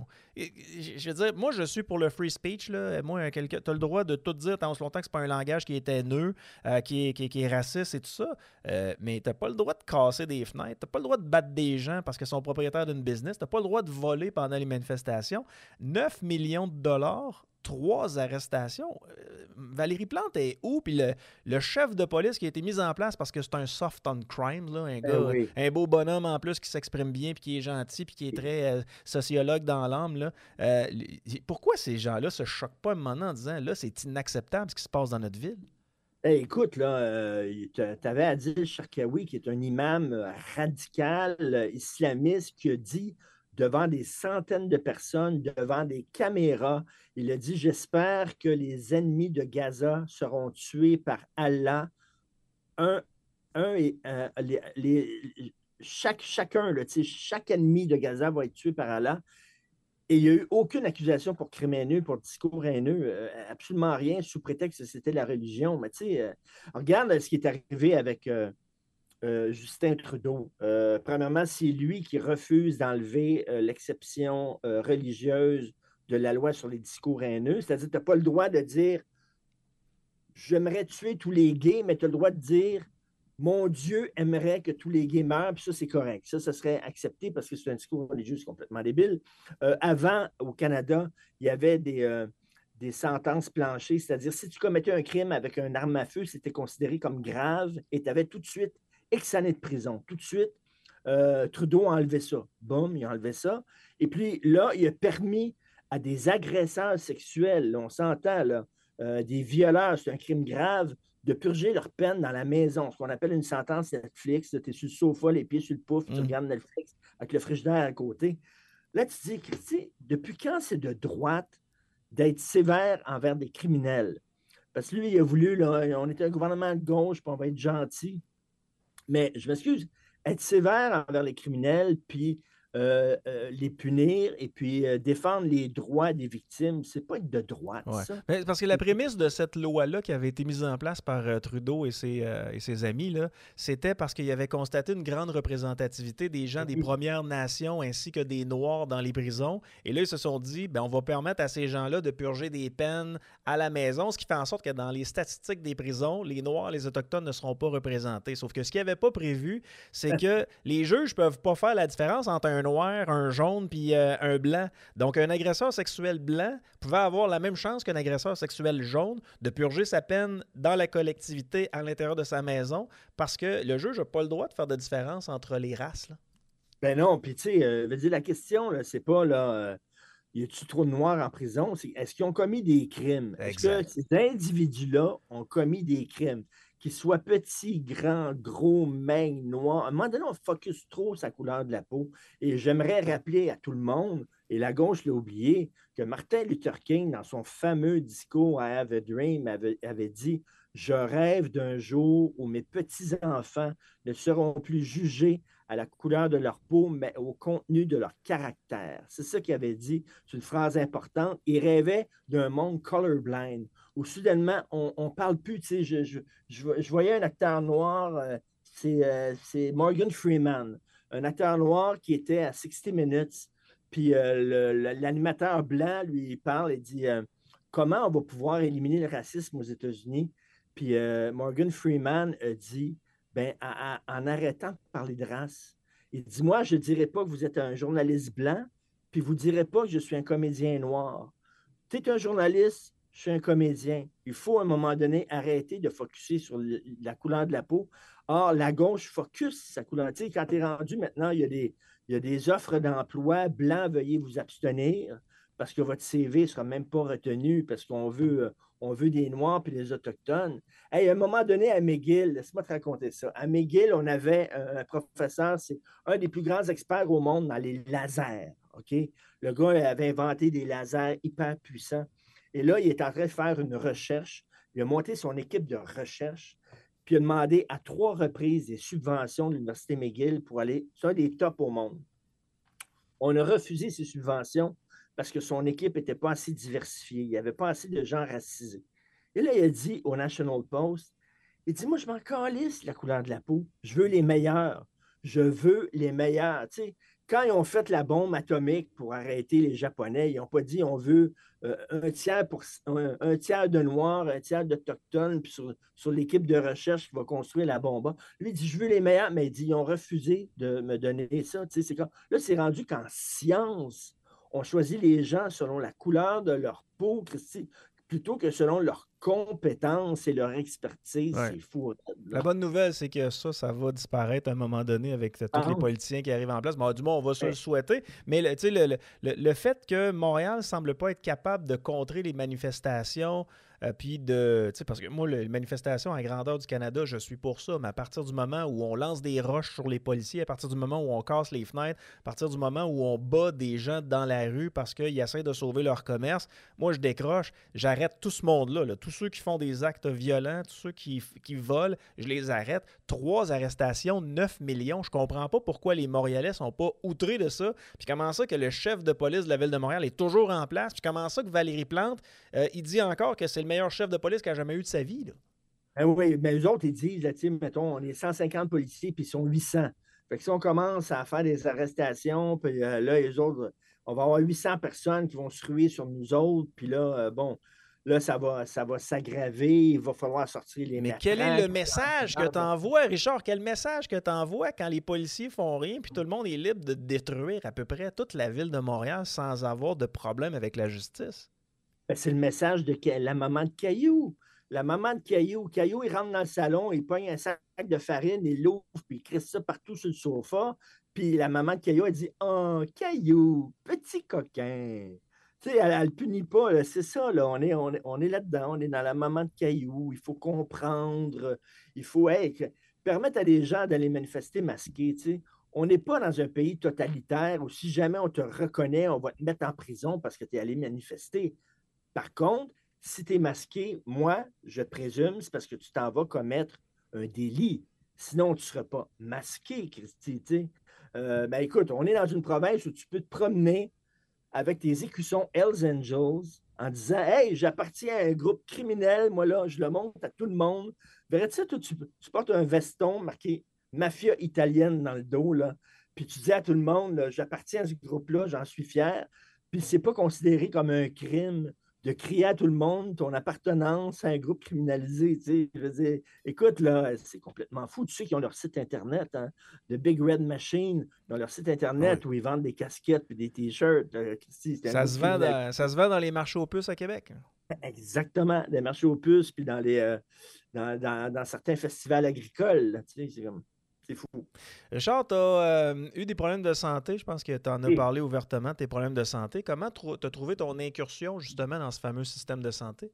manifestation. Et, je veux dire, moi, je suis pour le free speech. Là. Moi, tu as le droit de tout dire tant aussi longtemps que c'est pas un langage qui est haineux, euh, qui, est, qui, est, qui est raciste et tout ça. Euh, mais tu n'as pas le droit de casser des fenêtres. Tu n'as pas le droit de battre des gens parce qu'ils sont propriétaires d'une business. Tu n'as pas le droit de voler pendant les manifestations. neuf millions de dollars, trois arrestations. Euh, Valérie Plante est où? Puis le, le chef de police qui a été mis en place parce que c'est un soft on crime, là, un, gars, eh oui. un beau bonhomme en plus qui s'exprime bien, puis qui est gentil, puis qui est très euh, sociologue dans l'âme. Là. Euh, pourquoi ces gens-là se choquent pas un moment donné en disant là, c'est inacceptable ce qui se passe dans notre ville? Hey, écoute, là, euh, tu avais Adil Sharkawi, qui est un imam euh, radical, euh, islamiste, qui a dit devant des centaines de personnes, devant des caméras, il a dit « J'espère que les ennemis de Gaza seront tués par Allah. Un, un et, euh, les, les, chaque, chacun, là, chaque ennemi de Gaza va être tué par Allah. » Et il n'y a eu aucune accusation pour crime haineux, pour discours haineux, euh, absolument rien, sous prétexte que c'était la religion. Mais tu sais, euh, regarde ce qui est arrivé avec euh, euh, Justin Trudeau. Euh, premièrement, c'est lui qui refuse d'enlever euh, l'exception euh, religieuse de la loi sur les discours haineux. C'est-à-dire que tu n'as pas le droit de dire « J'aimerais tuer tous les gays », mais tu as le droit de dire « Mon Dieu aimerait que tous les gays meurent », puis ça, c'est correct. Ça, ça serait accepté parce que c'est un discours religieux complètement débile. Euh, avant, au Canada, il y avait des, euh, des sentences planchées, c'est-à-dire si tu commettais un crime avec une arme à feu, c'était considéré comme grave et tu avais tout de suite X années de prison. Tout de suite, euh, Trudeau a enlevé ça. Boum, il a enlevé ça. Et puis là, il a permis à des agresseurs sexuels, là, on s'entend, là, euh, des violeurs, c'est un crime grave, de purger leur peine dans la maison, ce qu'on appelle une sentence Netflix. Tu es sur le sofa, les pieds sur le pouf, mmh. tu regardes Netflix avec le frigidaire à côté. Là, tu te dis, Christy, depuis quand c'est de droite d'être sévère envers des criminels? Parce que lui, il a voulu, là, on était un gouvernement de gauche, puis on va être gentil. Mais je m'excuse, être sévère envers les criminels, puis Euh, euh, les punir et puis euh, défendre les droits des victimes, c'est pas être de droite, ouais. ça. Mais parce que la prémisse de cette loi-là qui avait été mise en place par euh, Trudeau et ses, euh, et ses amis, là, c'était parce qu'il avait constaté une grande représentativité des gens des Premières Nations ainsi que des Noirs dans les prisons. Et là, ils se sont dit, ben, on va permettre à ces gens-là de purger des peines à la maison, ce qui fait en sorte que dans les statistiques des prisons, les Noirs, les Autochtones ne seront pas représentés. Sauf que ce qu'ils n'avaient pas prévu, c'est que les juges ne peuvent pas faire la différence entre un noir, un jaune puis euh, un blanc. Donc, un agresseur sexuel blanc pouvait avoir la même chance qu'un agresseur sexuel jaune de purger sa peine dans la collectivité à l'intérieur de sa maison parce que le juge n'a pas le droit de faire de différence entre les races. Là. Ben non, puis tu sais, euh, veux dire, la question, là, c'est pas, là, euh, y a-tu trop de noirs en prison? C'est, est-ce qu'ils ont commis des crimes? Exact. Est-ce que ces individus-là ont commis des crimes? Qu'ils soient petits, grands, gros, maigres, noirs. À un moment donné, on focus trop sur la couleur de la peau. Et j'aimerais rappeler à tout le monde, et la gauche l'a oublié, que Martin Luther King, dans son fameux discours I Have a Dream, avait, avait dit « Je rêve d'un jour où mes petits-enfants ne seront plus jugés à la couleur de leur peau, mais au contenu de leur caractère. » C'est ça qu'il avait dit. C'est une phrase importante. Il rêvait d'un monde colorblind, où soudainement, on ne parle plus. Tu sais, je, je, je, je voyais un acteur noir, euh, c'est, euh, c'est Morgan Freeman, un acteur noir qui était à sixty minutes. Puis euh, le, l'animateur blanc lui parle et dit euh, comment on va pouvoir éliminer le racisme aux États-Unis. Puis euh, Morgan Freeman a dit ben, à, à, en arrêtant de parler de race, il dit moi, je ne dirais pas que vous êtes un journaliste blanc, puis vous ne direz pas que je suis un comédien noir. Tu es un journaliste, je suis un comédien. Il faut à un moment donné arrêter de focusser sur le, la couleur de la peau. Or, la gauche focus sa couleur. Tu sais, quand tu es rendu maintenant, il y a des, il y a des offres d'emploi. Blanc, veuillez vous abstenir parce que votre C V ne sera même pas retenu parce qu'on veut, on veut des Noirs puis des Autochtones. Hey, à un moment donné, à McGill, laisse-moi te raconter ça. À McGill, on avait un professeur, c'est un des plus grands experts au monde dans les lasers. Okay? Le gars avait inventé des lasers hyper puissants. Et là, il est en train de faire une recherche. Il a monté son équipe de recherche, puis il a demandé à trois reprises des subventions de l'Université McGill pour aller, c'est un des tops au monde. On a refusé ces subventions parce que son équipe n'était pas assez diversifiée. Il n'y avait pas assez de gens racisés. Et là, il a dit au National Post, il dit, moi, je m'en calisse la couleur de la peau. Je veux les meilleurs. Je veux les meilleurs. Tu sais, quand ils ont fait la bombe atomique pour arrêter les Japonais, ils n'ont pas dit on veut euh, un, tiers pour, un, un tiers de Noirs, un tiers d'Autochtones, puis sur, sur l'équipe de recherche qui va construire la bombe. Lui, il dit je veux les meilleurs, mais il dit ils ont refusé de me donner ça. Tu sais, c'est comme, là, c'est rendu qu'en science, on choisit les gens selon la couleur de leur peau, Christy, plutôt que selon leurs compétences et leur expertise. Ouais. C'est fou. La bonne nouvelle, c'est que ça, ça va disparaître à un moment donné avec tous Ah, les politiciens qui arrivent en place. Bon, du moins, on va se ouais. le souhaiter. Mais le, tu sais, le, le, le fait que Montréal ne semble pas être capable de contrer les manifestations, euh, puis de. Tu sais, parce que moi, les manifestations à grandeur du Canada, je suis pour ça. Mais à partir du moment où on lance des roches sur les policiers, à partir du moment où on casse les fenêtres, à partir du moment où on bat des gens dans la rue parce qu'ils essaient de sauver leur commerce, moi, je décroche. J'arrête tout ce monde-là. Là. Tous ceux qui font des actes violents, tous ceux qui, qui volent, je les arrête. Trois arrestations, neuf millions. Je comprends pas pourquoi les Montréalais sont pas outrés de ça. Puis comment ça que le chef de police de la Ville de Montréal est toujours en place. Puis comment ça que Valérie Plante, euh, il dit encore que c'est le meilleur chef de police qu'il a jamais eu de sa vie. Là. Ben oui, mais eux autres, ils disent, là, mettons, on est cent cinquante policiers, puis ils sont huit cents. Fait que si on commence à faire des arrestations, puis euh, là, les autres, on va avoir huit cents personnes qui vont se ruer sur nous autres, puis là, euh, bon, là, ça va, ça va s'aggraver, il va falloir sortir les Mais matraques. quel est le message que tu envoies, Richard? Quel message que tu envoies quand les policiers font rien, puis tout le monde est libre de détruire à peu près toute la ville de Montréal sans avoir de problème avec la justice? Ben, c'est le message de la maman de Caillou. La maman de Caillou. Caillou, il rentre dans le salon, il pogne un sac de farine, il l'ouvre, puis il crisse ça partout sur le sofa. Puis la maman de Caillou, elle dit « Oh, Caillou, petit coquin! » Tu sais, elle ne le punit pas, là. C'est ça, là. On est, on est, on est là-dedans, on est dans la maman de Caillou. Il faut comprendre, il faut hey, permettre à des gens d'aller manifester masqués, tu sais. On n'est pas dans un pays totalitaire où si jamais on te reconnaît, on va te mettre en prison parce que tu es allé manifester. Par contre, si tu es masqué, moi, je présume, c'est parce que tu t'en vas commettre un délit. Sinon, tu ne seras pas masqué, Christy. Euh, ben écoute, on est dans une province où tu peux te promener avec tes écussons Hells Angels en disant « Hey, j'appartiens à un groupe criminel, moi là, je le montre à tout le monde. » Verrais-tu, toi, tu, tu portes un veston marqué « Mafia italienne » dans le dos, là, puis tu dis à tout le monde « J'appartiens à ce groupe-là, j'en suis fier. » Puis c'est pas considéré comme un crime de crier à tout le monde ton appartenance à un groupe criminalisé. Tu sais, je veux dire, écoute, là, c'est complètement fou. Tu sais qu'ils ont leur site Internet, hein, The Big Red Machine, ils ont leur site Internet oui. où ils vendent des casquettes et des T-shirts. Euh, ça, se vend dans, ça se vend dans les marchés aux puces à Québec. Exactement, des marchés aux puces, puis dans, les, euh, dans, dans, dans certains festivals agricoles. Là, tu sais, c'est comme... C'est fou. Richard, tu as euh, eu des problèmes de santé. Je pense que tu en as oui. parlé ouvertement, tes problèmes de santé. Comment tu as trouvé ton incursion justement dans ce fameux système de santé?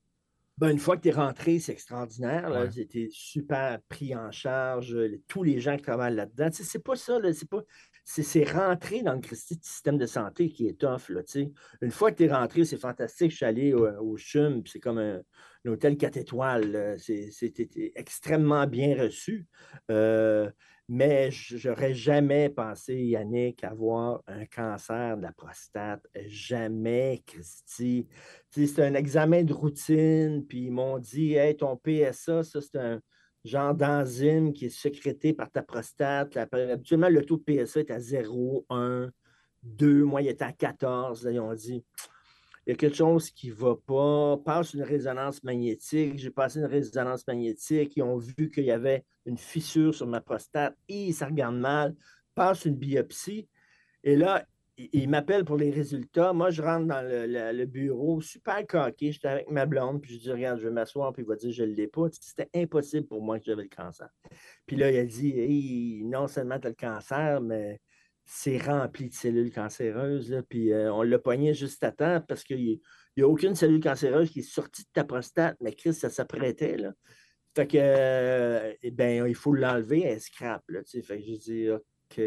Ben, une fois que tu es rentré, c'est extraordinaire. Ouais. Tu étais super pris en charge. Tous les gens qui travaillent là-dedans. Tu sais, c'est pas ça. Là, c'est pas... C'est, c'est rentrer dans le Christi système de santé qui est tough. Là, tu sais. Une fois que tu es rentré, c'est fantastique. Je suis allé au, au C H U M, c'est comme un, un hôtel quatre étoiles. C'est, c'était extrêmement bien reçu. Euh, mais j'aurais jamais pensé, Yannick, avoir un cancer de la prostate. Jamais, Christy. Tu sais, c'est un examen de routine, puis ils m'ont dit « Hey, ton P S A, ça, c'est un genre d'enzyme qui est sécrété par ta prostate. » Habituellement, le taux de P S A est à zéro, un, deux. Moi, il était à quatorze. Là, ils ont dit « Il y a quelque chose qui ne va pas. Passe une résonance magnétique. » J'ai passé une résonance magnétique. Ils ont vu qu'il y avait une fissure sur ma prostate. Et ça regarde mal. Passe une biopsie. Et là, il m'appelle pour les résultats. Moi, je rentre dans le, le, le bureau, super coqué. J'étais avec ma blonde, puis je dis, regarde, je vais m'asseoir, puis il va dire, je ne l'ai pas. C'était impossible pour moi que j'avais le cancer. Puis là, il a dit, hey, non seulement tu as le cancer, mais c'est rempli de cellules cancéreuses. Là. Puis euh, on l'a pogné juste à temps parce qu'il n'y a aucune cellule cancéreuse qui est sortie de ta prostate, mais Chris, ça s'apprêtait. Là. Fait que, euh, eh ben, il faut l'enlever, elle scrape. Là, fait que j'ai dit, OK.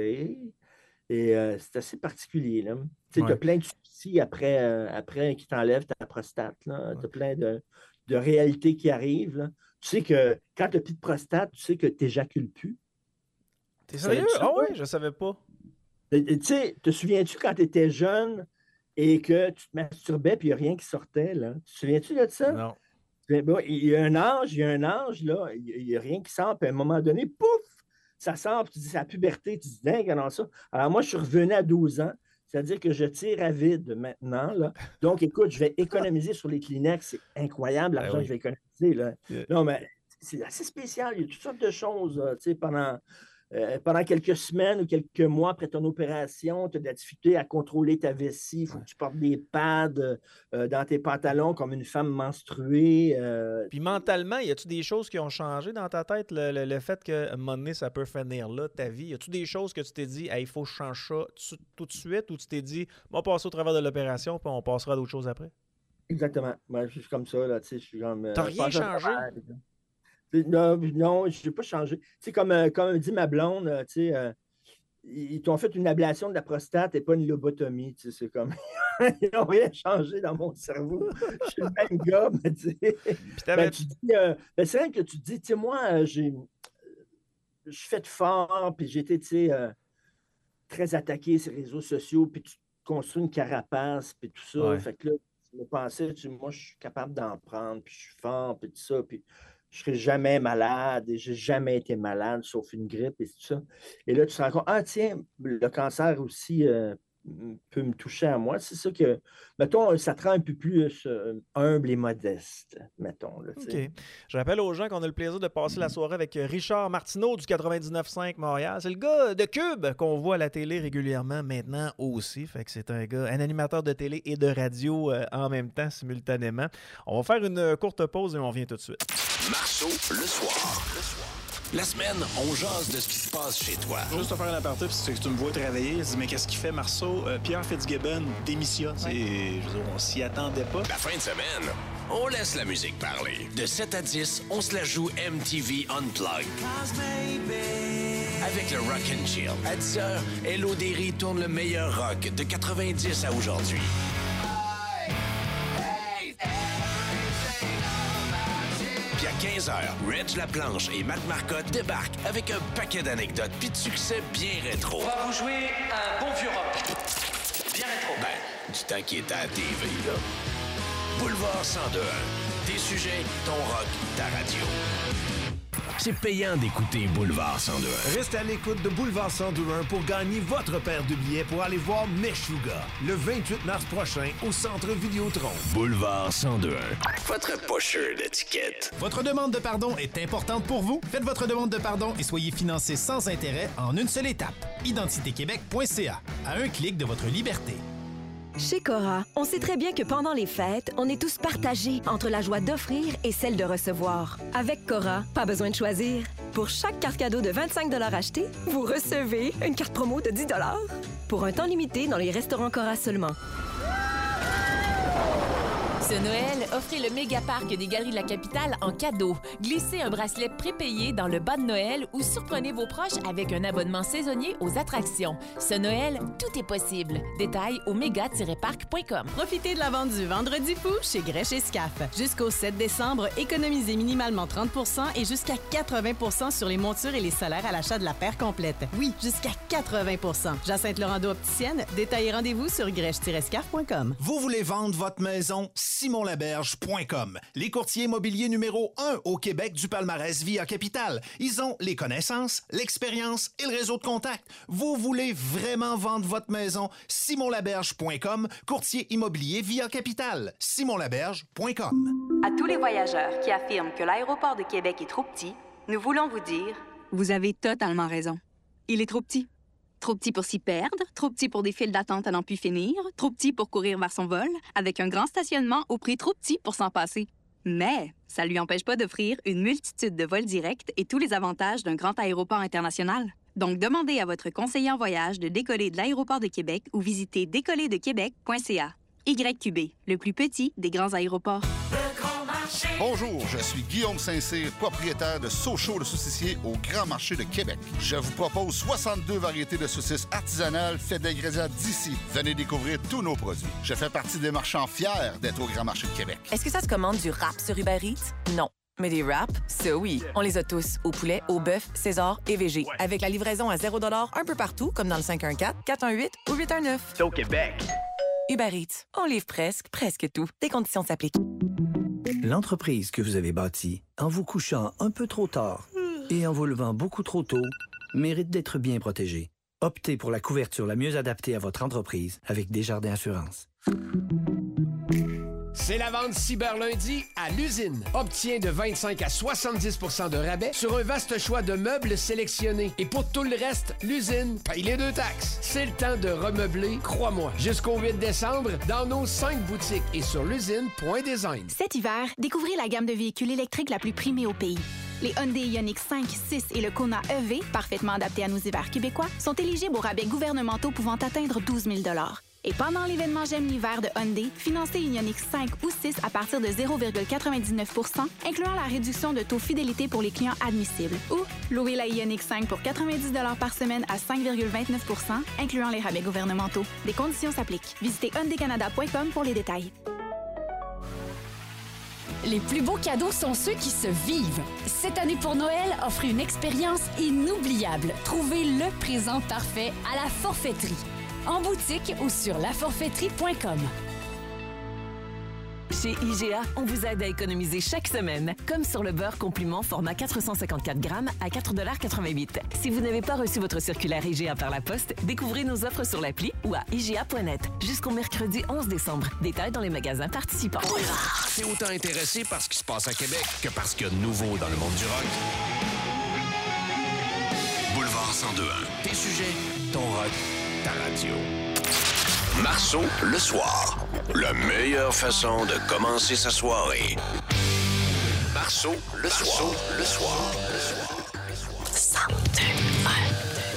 Et euh, c'est assez particulier. Là. Tu ouais. as plein de soucis après, euh, après qui t'enlèvent ta prostate. Tu as ouais. plein de, de réalités qui arrivent. Là. Tu sais que quand tu n'as plus de prostate, tu sais que tu n'éjacules plus. T'es sérieux? Ah oui, je ne savais pas. Tu sais, te souviens-tu quand tu étais jeune et que tu te masturbais et il n'y a rien qui sortait? Là? Tu te souviens-tu de ça? Non. Bon, il y a un âge, il y a un âge, là, il n'y a rien qui sort, puis à un moment donné, pouf! ça sort, puis tu dis, c'est la puberté, tu dis, dingue, non, ça. Alors, moi, je suis revenu à douze ans. C'est-à-dire que je tire à vide maintenant. Là. Donc, écoute, je vais économiser sur les Kleenex. C'est incroyable l'argent oui. que je vais économiser. Là. Yeah. Non, mais c'est assez spécial. Il y a toutes sortes de choses. Euh, tu sais, pendant, euh, pendant quelques semaines ou quelques mois après ton opération, tu as de la difficulté à contrôler ta vessie. Il faut que tu portes des pads euh, dans tes pantalons comme une femme menstruée. Euh... Puis mentalement, y a-tu des choses qui ont changé dans ta tête? Le, le, le fait qu'à un moment donné, ça peut finir là, ta vie. Y a-tu des choses que tu t'es dit, hey, il faut que je change ça tout, tout de suite, ou tu t'es dit, on va passer au travers de l'opération, puis on passera à d'autres choses après? Exactement. Moi, je suis comme ça. Là, je suis comme, T'as euh, rien changé? Non, non, je n'ai pas changé. Tu sais, comme, euh, comme dit ma blonde, euh, tu sais, euh, ils t'ont fait une ablation de la prostate et pas une lobotomie. Tu sais, c'est comme... Ils n'ont rien changé dans mon cerveau. Je suis le même gars, mais tu sais... Ben, tu dis, euh, ben, c'est vrai que tu te dis, tu sais, moi, euh, j'ai... je suis fait fort, puis j'ai été, tu sais, euh, très attaqué sur les réseaux sociaux, puis tu construis une carapace, puis tout ça. Ouais. Fait que là, je me pensais, tu sais, moi, je suis capable d'en prendre, puis je suis fort, puis tout ça, puis... je ne serai jamais malade et je n'ai jamais été malade, sauf une grippe et tout ça. Et là, tu te rends compte, ah tiens, le cancer aussi euh, peut me toucher à moi. C'est ça que, mettons, ça te rend un peu plus euh, humble et modeste, mettons. Là, OK. Je rappelle aux gens qu'on a le plaisir de passer la soirée avec Richard Martineau du quatre-vingt-dix-neuf cinq Montréal. C'est le gars de Cube qu'on voit à la télé régulièrement maintenant aussi. Fait que c'est un gars, un animateur de télé et de radio euh, en même temps, simultanément. On va faire une courte pause et on revient tout de suite. Marceau, le soir. Le soir. La semaine, on jase de ce qui se passe chez toi. Juste te faire un aparté, puis c'est que tu me vois travailler, je dis, mais qu'est-ce qu'il fait, Marceau? Euh, Pierre Fitzgibbon démissionne. Ouais. Je veux dire, on s'y attendait pas. La fin de semaine, on laisse la musique parler. De sept à dix, on se la joue M T V Unplugged. Avec le Rock and Chill. À dix heures, Hello Derry tourne le meilleur rock de quatre-vingt-dix à aujourd'hui. Puis à quinze heures, Reg Laplanche et Matt Marcotte débarquent avec un paquet d'anecdotes puis de succès bien rétro. On va vous jouer un bon vieux rock. Bien rétro. Ben, du temps qui était à la T V, là. Boulevard cent deux un. Tes sujets, ton rock, ta radio. C'est payant d'écouter Boulevard cent deux un. Restez à l'écoute de Boulevard cent deux un pour gagner votre paire de billets pour aller voir Meshuggah le vingt-huit mars prochain au Centre Vidéotron. Boulevard cent deux un. Votre pocheur d'étiquette. Votre demande de pardon est importante pour vous? Faites votre demande de pardon et soyez financé sans intérêt en une seule étape. identité québec point c a. À un clic de votre liberté. Chez Cora, on sait très bien que pendant les fêtes, on est tous partagés entre la joie d'offrir et celle de recevoir. Avec Cora, pas besoin de choisir. Pour chaque carte cadeau de vingt-cinq dollars achetée, vous recevez une carte promo de dix dollars. Pour un temps limité dans les restaurants Cora seulement. Ce Noël, offrez le méga parc des Galeries de la Capitale en cadeau. Glissez un bracelet prépayé dans le bas de Noël ou surprenez vos proches avec un abonnement saisonnier aux attractions. Ce Noël, tout est possible. Détails au méga tiret parc point com. Profitez de la vente du Vendredi fou chez Grèche et Scaf. Jusqu'au sept décembre, économisez minimalement trente pour cent et jusqu'à quatre-vingts pour cent sur les montures et les solaires à l'achat de la paire complète. Oui, jusqu'à quatre-vingts pour cent. Jacinthe-Laurando opticienne. Détails et rendez-vous sur grèche tiret scaf point com. Vous voulez vendre votre maison? simon laberge point com. Les courtiers immobiliers numéro un au Québec du palmarès Via Capital. Ils ont les connaissances, l'expérience et le réseau de contacts. Vous voulez vraiment vendre votre maison? simon laberge point com, courtier immobilier Via Capital. simon laberge point com. À tous les voyageurs qui affirment que l'aéroport de Québec est trop petit, nous voulons vous dire... Vous avez totalement raison. Il est trop petit. Trop petit pour s'y perdre, trop petit pour des files d'attente à n'en plus finir, trop petit pour courir vers son vol, avec un grand stationnement au prix trop petit pour s'en passer. Mais ça ne lui empêche pas d'offrir une multitude de vols directs et tous les avantages d'un grand aéroport international. Donc, demandez à votre conseiller en voyage de décoller de l'aéroport de Québec ou visitez décoller de québec point c a. Y Q B, le plus petit des grands aéroports. Bonjour, je suis Guillaume Saint-Cyr, propriétaire de Sochaux le saucissier au Grand Marché de Québec. Je vous propose soixante-deux variétés de saucisses artisanales faites d'ingrédients d'ici. Venez découvrir tous nos produits. Je fais partie des marchands fiers d'être au Grand Marché de Québec. Est-ce que ça se commande du rap sur Uber Eats? Non. Mais des wraps, ça oui. On les a tous. Au poulet, au bœuf, César et végé. Ouais. Avec la livraison à zéro dollar un peu partout, comme dans le cinq un quatre, quatre un huit ou huit un neuf. C'est au Québec. Uber Eats. On livre presque, presque tout. Des conditions s'appliquent. L'entreprise que vous avez bâtie, en vous couchant un peu trop tard et en vous levant beaucoup trop tôt, méritent d'être bien protégés. Optez pour la couverture la mieux adaptée à votre entreprise avec Desjardins Assurance. C'est la vente Cyber Lundi à l'usine. Obtiens de vingt-cinq à soixante-dix pour cent de rabais sur un vaste choix de meubles sélectionnés. Et pour tout le reste, l'usine paye les deux taxes. C'est le temps de remeubler, crois-moi. Jusqu'au huit décembre, dans nos cinq boutiques et sur l'usine point design. Cet hiver, découvrez la gamme de véhicules électriques la plus primée au pays. Les Hyundai Ioniq cinq, six et le Kona E V, parfaitement adaptés à nos hivers québécois, sont éligibles aux rabais gouvernementaux pouvant atteindre douze mille dollars. Et pendant l'événement J'aime l'hiver de Hyundai, financez une Ioniq cinq ou six à partir de zéro virgule quatre-vingt-dix-neuf pour cent, incluant la réduction de taux fidélité pour les clients admissibles. Ou louez la Ioniq cinq pour quatre-vingt-dix dollars par semaine à cinq virgule vingt-neuf pour cent, incluant les rabais gouvernementaux. Des conditions s'appliquent. Visitez hyundai canada point com pour les détails. Les plus beaux cadeaux sont ceux qui se vivent. Cette année pour Noël, offrez une expérience inoubliable. Trouvez le présent parfait à la Forfaiterie. En boutique ou sur la forfaiterie point com. Chez I G A, on vous aide à économiser chaque semaine, comme sur le beurre compliment format quatre cent cinquante-quatre grammes à quatre dollars quatre-vingt-huit. Si vous n'avez pas reçu votre circulaire I G A par la poste, découvrez nos offres sur l'appli ou à I G A point net jusqu'au mercredi onze décembre. Détails dans les magasins participants. T'es autant intéressé par ce qui se passe à Québec que par ce qu'il y a de nouveau dans le monde du rock. Boulevard cent deux un. Tes sujets, ton rock, ta radio. Marceau, le soir. La meilleure façon de commencer sa soirée. Marceau, le soir. Marceau, le soir. Le soir. cent deux un.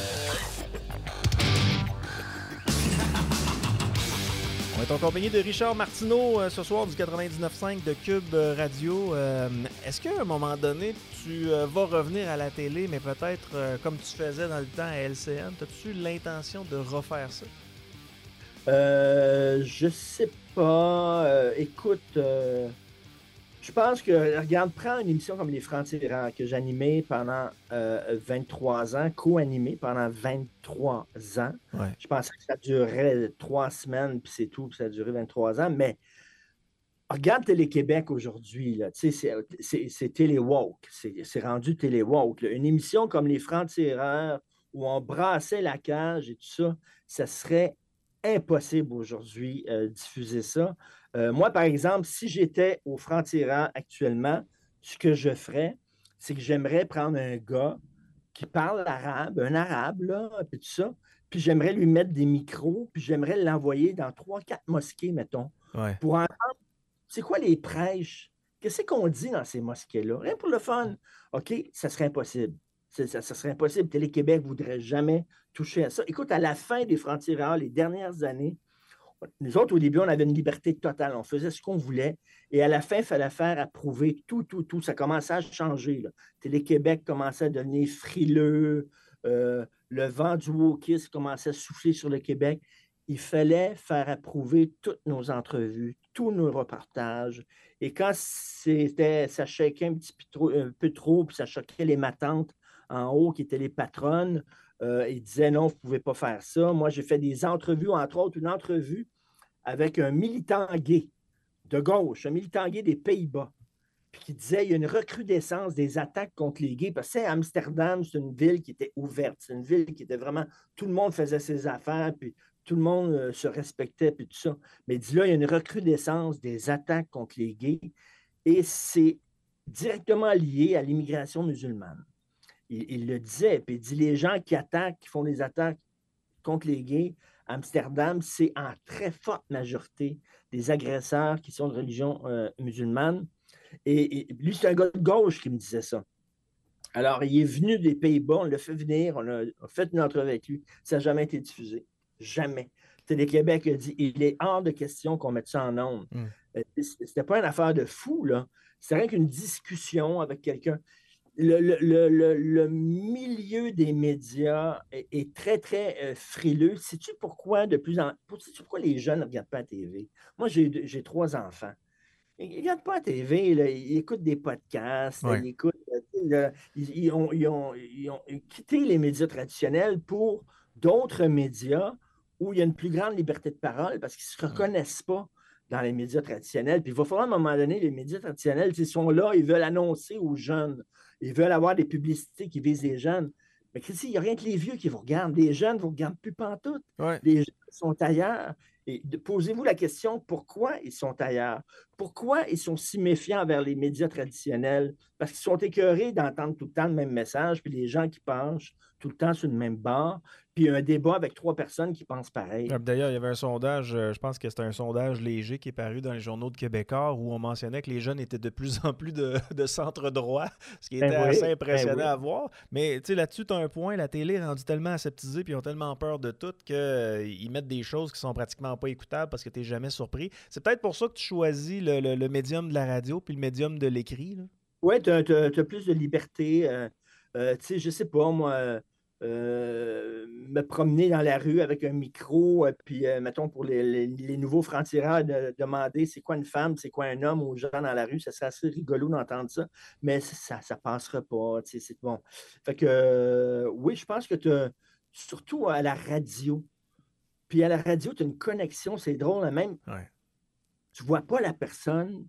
On est en compagnie de Richard Martineau euh, ce soir du quatre-vingt-dix-neuf virgule cinq de Cube Radio. Euh, est-ce qu'à un moment donné, tu euh, vas revenir à la télé, mais peut-être euh, comme tu faisais dans le temps à L C N? As-tu l'intention de refaire ça? Euh, je sais pas. Euh, écoute, euh, je pense que, regarde, prends une émission comme Les Francs-Tireurs que j'animais pendant euh, vingt-trois ans, co-animé pendant vingt-trois ans. Ouais. Je pensais que ça durerait trois semaines, puis c'est tout, puis ça a duré vingt-trois ans. Mais regarde Télé-Québec aujourd'hui, là, tu sais, c'est, c'est, c'est télé-woke, c'est, c'est rendu télé-woke. Là. Une émission comme Les Francs-Tireurs où on brassait la cage et tout ça, ça serait impossible aujourd'hui euh, diffuser ça. Euh, moi, par exemple, si j'étais au Franc-Tireur actuellement, ce que je ferais, c'est que j'aimerais prendre un gars qui parle arabe, un arabe, là, puis tout ça, puis j'aimerais lui mettre des micros, puis j'aimerais l'envoyer dans trois, quatre mosquées, mettons, ouais. pour entendre c'est quoi les prêches, qu'est-ce qu'on dit dans ces mosquées-là, rien pour le fun. OK, ça serait impossible. Ça, ça serait impossible. Télé-Québec ne voudrait jamais toucher à ça. Écoute, à la fin des Francs-Tireurs, les dernières années, nous autres, au début, on avait une liberté totale. On faisait ce qu'on voulait. Et à la fin, il fallait faire approuver tout, tout, tout. Ça commençait à changer. Là. Télé-Québec commençait à devenir frileux. Euh, le vent du wokisme commençait à souffler sur le Québec. Il fallait faire approuver toutes nos entrevues, tous nos reportages. Et quand c'était, ça shakeait un petit peu trop, un peu trop, puis ça choquait les matantes en haut, qui étaient les patronnes, euh, ils disaient non, vous ne pouvez pas faire ça. Moi, j'ai fait des entrevues, entre autres, une entrevue avec un militant gay de gauche, un militant gay des Pays-Bas, puis qui disait il y a une recrudescence des attaques contre les gays, parce que Amsterdam, c'est une ville qui était ouverte, c'est une ville qui était vraiment, tout le monde faisait ses affaires, puis tout le monde euh, se respectait, puis tout ça. Mais il dit là, il y a une recrudescence des attaques contre les gays, et c'est directement lié à l'immigration musulmane. Il, il le disait, puis il dit les gens qui attaquent, qui font des attaques contre les gays, Amsterdam, c'est en très forte majorité des agresseurs qui sont de religion euh, musulmane. Et, et lui, c'est un gars de gauche qui me disait ça. Alors, il est venu des Pays-Bas, on l'a fait venir, on a, on a fait une entrevue avec lui. Ça n'a jamais été diffusé. Jamais. Télé-Québec a dit il est hors de question qu'on mette ça en ondes. Mm. C'était pas une affaire de fou, là. C'était rien qu'une discussion avec quelqu'un. Le, le, le, le milieu des médias est, est très, très euh, frileux. Sais-tu pourquoi de plus en sais-tu pourquoi les jeunes ne regardent pas la T V? Moi, j'ai, j'ai trois enfants. Ils ne regardent pas la T V, là. Ils écoutent des podcasts, ouais. ils, écoutent, là, ils, ils, ont, ils, ont, ils ont quitté les médias traditionnels pour d'autres médias où il y a une plus grande liberté de parole parce qu'ils ne se reconnaissent pas dans les médias traditionnels. Puis il va falloir à un moment donné, les médias traditionnels, ils sont là, ils veulent annoncer aux jeunes, ils veulent avoir des publicités qui visent les jeunes. Mais Christy, il n'y a rien que les vieux qui vous regardent. Les jeunes ne vous regardent plus pantoute. Ouais. Les jeunes sont ailleurs. Et de, posez-vous la question, pourquoi ils sont ailleurs? Pourquoi ils sont si méfiants envers les médias traditionnels? Parce qu'ils sont écœurés d'entendre tout le temps le même message, puis les gens qui penchent tout le temps sur le même bord, puis un débat avec trois personnes qui pensent pareil. D'ailleurs, il y avait un sondage, je pense que c'était un sondage léger qui est paru dans les journaux de Québécois où on mentionnait que les jeunes étaient de plus en plus de, de centre-droit, ce qui était Ben oui, assez ben impressionnant oui. à voir. Mais tu sais, là-dessus, tu as un point, la télé est rendue tellement aseptisée puis ils ont tellement peur de tout qu'ils euh, mettent des choses qui sont pratiquement pas écoutables parce que tu n'es jamais surpris. C'est peut-être pour ça que tu choisis le, le, le médium de la radio puis le médium de l'écrit. Oui, tu as plus de liberté. Euh, euh, tu sais, je sais pas, moi... Euh, me promener dans la rue avec un micro, euh, puis, euh, mettons, pour les, les, les nouveaux francs-tireurs, de, demander c'est quoi une femme, c'est quoi un homme aux gens dans la rue, ça serait assez rigolo d'entendre ça, mais ça ne passera pas, tu sais, c'est bon. Fait que, euh, oui, je pense que tu as, surtout à la radio, puis à la radio, tu as une connexion, c'est drôle, même, ouais. Tu ne vois pas la personne,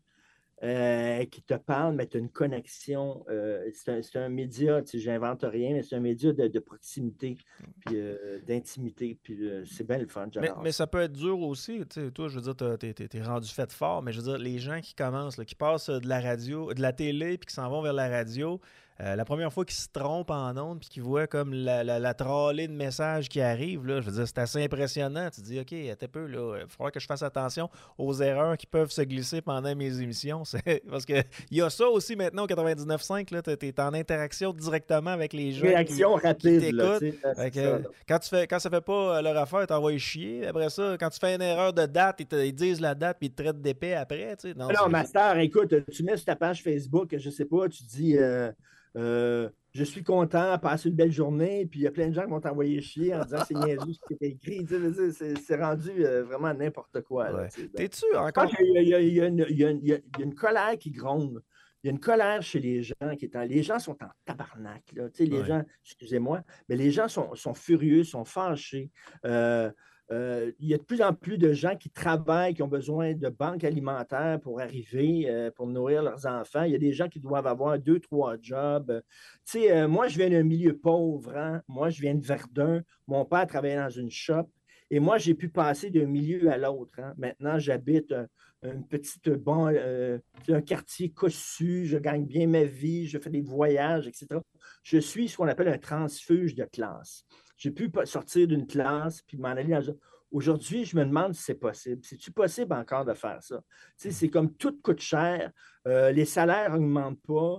Euh, qui te parle, mais tu as une connexion. Euh, c'est un, un média, tu sais, j'invente rien, mais c'est un média de, de proximité, puis euh, d'intimité, puis euh, c'est bien le fun, mais, mais ça peut être dur aussi, tu sais, toi, je veux dire, t'es, t'es, t'es rendu fait fort, mais je veux dire, les gens qui commencent, là, qui passent de la radio, de la télé, puis qui s'en vont vers la radio, euh, la première fois qu'ils se trompent en ondes, puis qu'ils voient comme la, la, la tralée de messages qui arrivent, là, je veux dire, c'est assez impressionnant. Tu te dis, OK, attends un peu, là, il va falloir que je fasse attention aux erreurs qui peuvent se glisser pendant mes émissions. C'est, parce qu'il y a ça aussi maintenant au quatre-vingt-dix-neuf virgule cinq, tu es en interaction directement avec les gens. Réaction qui, rapide, qui là, t'écoutent. là, fait que, ça, quand, tu fais, quand ça fait pas leur affaire, t'envoies chier. Après ça, quand tu fais une erreur de date, ils te ils disent la date puis ils te traitent d'épais après. Tu sais. Non, non Master, écoute, tu mets sur ta page Facebook, je sais pas, tu dis euh, euh, je suis content, passe une belle journée, puis il y a plein de gens qui vont t'envoyer chier en disant c'est niaiseux ce qui est écrit. Tu sais, c'est, c'est rendu euh, vraiment n'importe quoi. Là, ouais. tu sais. T'es-tu encore? Il y, y, y, y, y a une colère qui gronde. Il y a une colère chez les gens qui est en... Les gens sont en tabarnak. Là. Tu sais, les ouais. gens, excusez-moi, mais les gens sont, sont furieux, sont fâchés. Euh, Euh, il y a de plus en plus de gens qui travaillent, qui ont besoin de banques alimentaires pour arriver, euh, pour nourrir leurs enfants. Il y a des gens qui doivent avoir deux, trois jobs. Tu sais, euh, moi, je viens d'un milieu pauvre. Hein? Moi, je viens de Verdun. Mon père travaillait dans une shop. Et moi, j'ai pu passer d'un milieu à l'autre. Hein? Maintenant, j'habite un, un petit bon, euh, un quartier cossu. Je gagne bien ma vie. Je fais des voyages, et cetera. Je suis ce qu'on appelle un transfuge de classe. J'ai pu sortir d'une classe puis m'en aller dans une... Aujourd'hui, je me demande si c'est possible. C'est-tu possible encore de faire ça? Tu sais, c'est comme tout coûte cher. Euh, les salaires n'augmentent pas.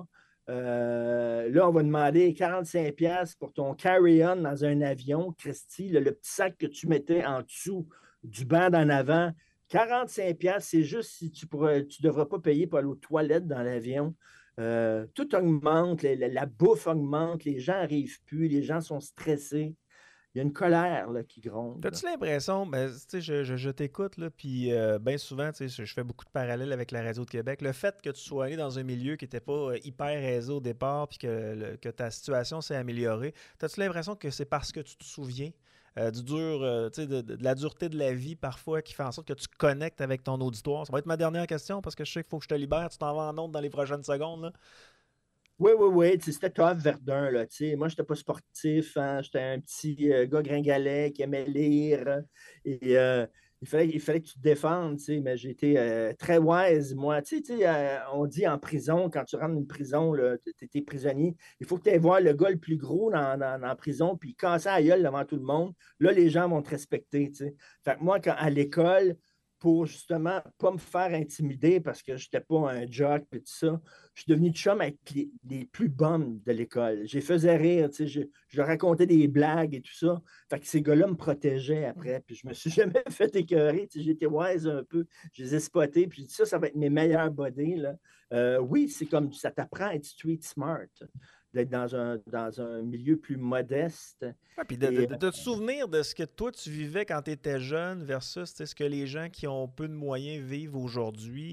Euh, là, on va demander quarante-cinq dollars pour ton carry-on dans un avion, Christy, le, le petit sac que tu mettais en dessous du banc d'en avant. quarante-cinq dollars, c'est juste si tu ne tu devras pas payer pour aller aux toilettes dans l'avion. Euh, tout augmente, la, la, la bouffe augmente, les gens n'arrivent plus, les gens sont stressés. Il y a une colère là, qui gronde. As-tu l'impression, ben, je, je, je t'écoute, puis euh, bien souvent, je, je fais beaucoup de parallèles avec la radio de Québec. Le fait que tu sois allé dans un milieu qui n'était pas hyper aisé au départ, puis que, le, que ta situation s'est améliorée, as-tu l'impression que c'est parce que tu te souviens euh, du dur, euh, de, de, de la dureté de la vie parfois qui fait en sorte que tu connectes avec ton auditoire? Ça va être ma dernière question parce que je sais qu'il faut que je te libère. Tu t'en vas en ondes dans les prochaines secondes. Là. Oui, oui, oui. C'était tough, Verdun. Là, moi, je n'étais pas sportif. Hein, j'étais un petit euh, gars gringalet qui aimait lire. Et euh, il, fallait, il fallait que tu te défendes. Mais j'ai été euh, très wise, moi. Tu sais, euh, on dit en prison, quand tu rentres dans une prison, tu étais prisonnier, il faut que tu ailles voir le gars le plus gros dans, dans, dans la prison, puis casser la gueule devant tout le monde. Là, les gens vont te respecter. T'sais. Fait que moi, quand, à l'école, pour justement ne pas me faire intimider parce que je n'étais pas un jock et tout ça, je suis devenu chum avec les, les plus bums de l'école. Je les faisais rire, tu sais, je, je leur racontais des blagues et tout ça. Fait que ces gars-là me protégeaient après, puis je me suis jamais fait écœurer. Tu sais, j'étais wise un peu, je les ai spotés, puis j'ai dit ça, ça va être mes meilleurs buddies. Là. Euh, oui, c'est comme ça t'apprend à être street smart, d'être dans un, dans un milieu plus modeste. Ouais, puis de, de, de, de te souvenir de ce que toi, tu vivais quand tu étais jeune versus ce que les gens qui ont peu de moyens vivent aujourd'hui.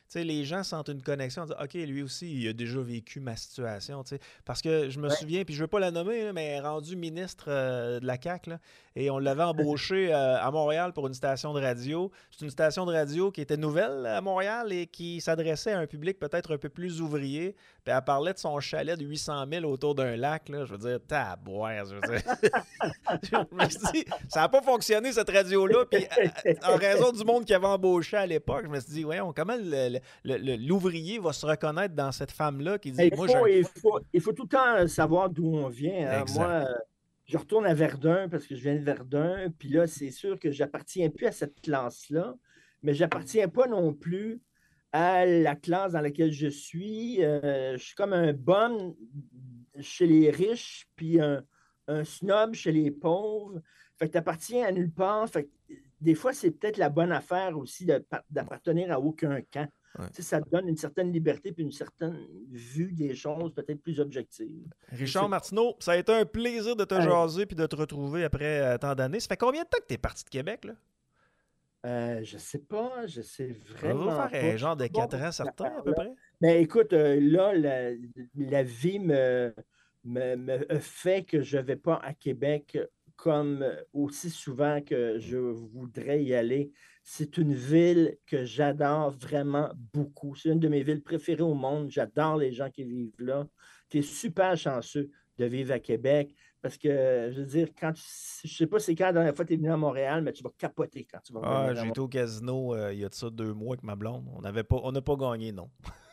sais, les gens sentent une connexion, disent, OK, lui aussi, il a déjà vécu ma situation, tu sais. Parce que je me ouais. souviens, puis je ne veux pas la nommer, là, mais elle est rendue ministre euh, de la C A Q, là, et on l'avait embauchée euh, à Montréal pour une station de radio. C'est une station de radio qui était nouvelle à Montréal et qui s'adressait à un public peut-être un peu plus ouvrier. Puis elle parlait de son chalet de huit cent mille autour d'un lac, là. Je veux dire, taboire, je veux dire. Je me suis dit, ça n'a pas fonctionné, cette radio-là. Puis en raison du monde qui avait embauché à l'époque, je me suis dit, voyons, comment le, le, le, l'ouvrier va se reconnaître dans cette femme-là qui dit, il, moi, faut, il, faut, il faut tout le temps savoir d'où on vient. Hein. Moi, je retourne à Verdun parce que je viens de Verdun. Puis là, c'est sûr que je n'appartiens plus à cette classe-là, mais je n'appartiens pas non plus à la classe dans laquelle je suis. Euh, je suis comme un bum chez les riches, puis un, un snob chez les pauvres. Fait que tu appartiens à nulle part. Fait que des fois, c'est peut-être la bonne affaire aussi de, d'appartenir à aucun camp. Ouais. Tu sais, ça te donne une certaine liberté puis une certaine vue des choses peut-être plus objective. Richard Martineau, ça a été un plaisir de te ouais. jaser puis de te retrouver après euh, tant d'années. Ça fait combien de temps que tu es parti de Québec, là? Euh, je sais pas, je sais vraiment pas. Ça va faire pas. genre de quatre ans certains, à peu près? Mais écoute, euh, là, la, la vie me, me, me fait que je ne vais pas à Québec comme aussi souvent que je voudrais y aller. C'est une ville que j'adore vraiment beaucoup. C'est une de mes villes préférées au monde. J'adore les gens qui vivent là. Tu es super chanceux de vivre à Québec. Parce que, je veux dire, quand tu, je sais pas c'est quand la dernière fois que tu es venu à Montréal, mais tu vas capoter quand tu vas ah, venir. Ah, j'ai été au casino euh, il y a de ça deux mois avec ma blonde. On n'a pas, on n'a pas gagné, non.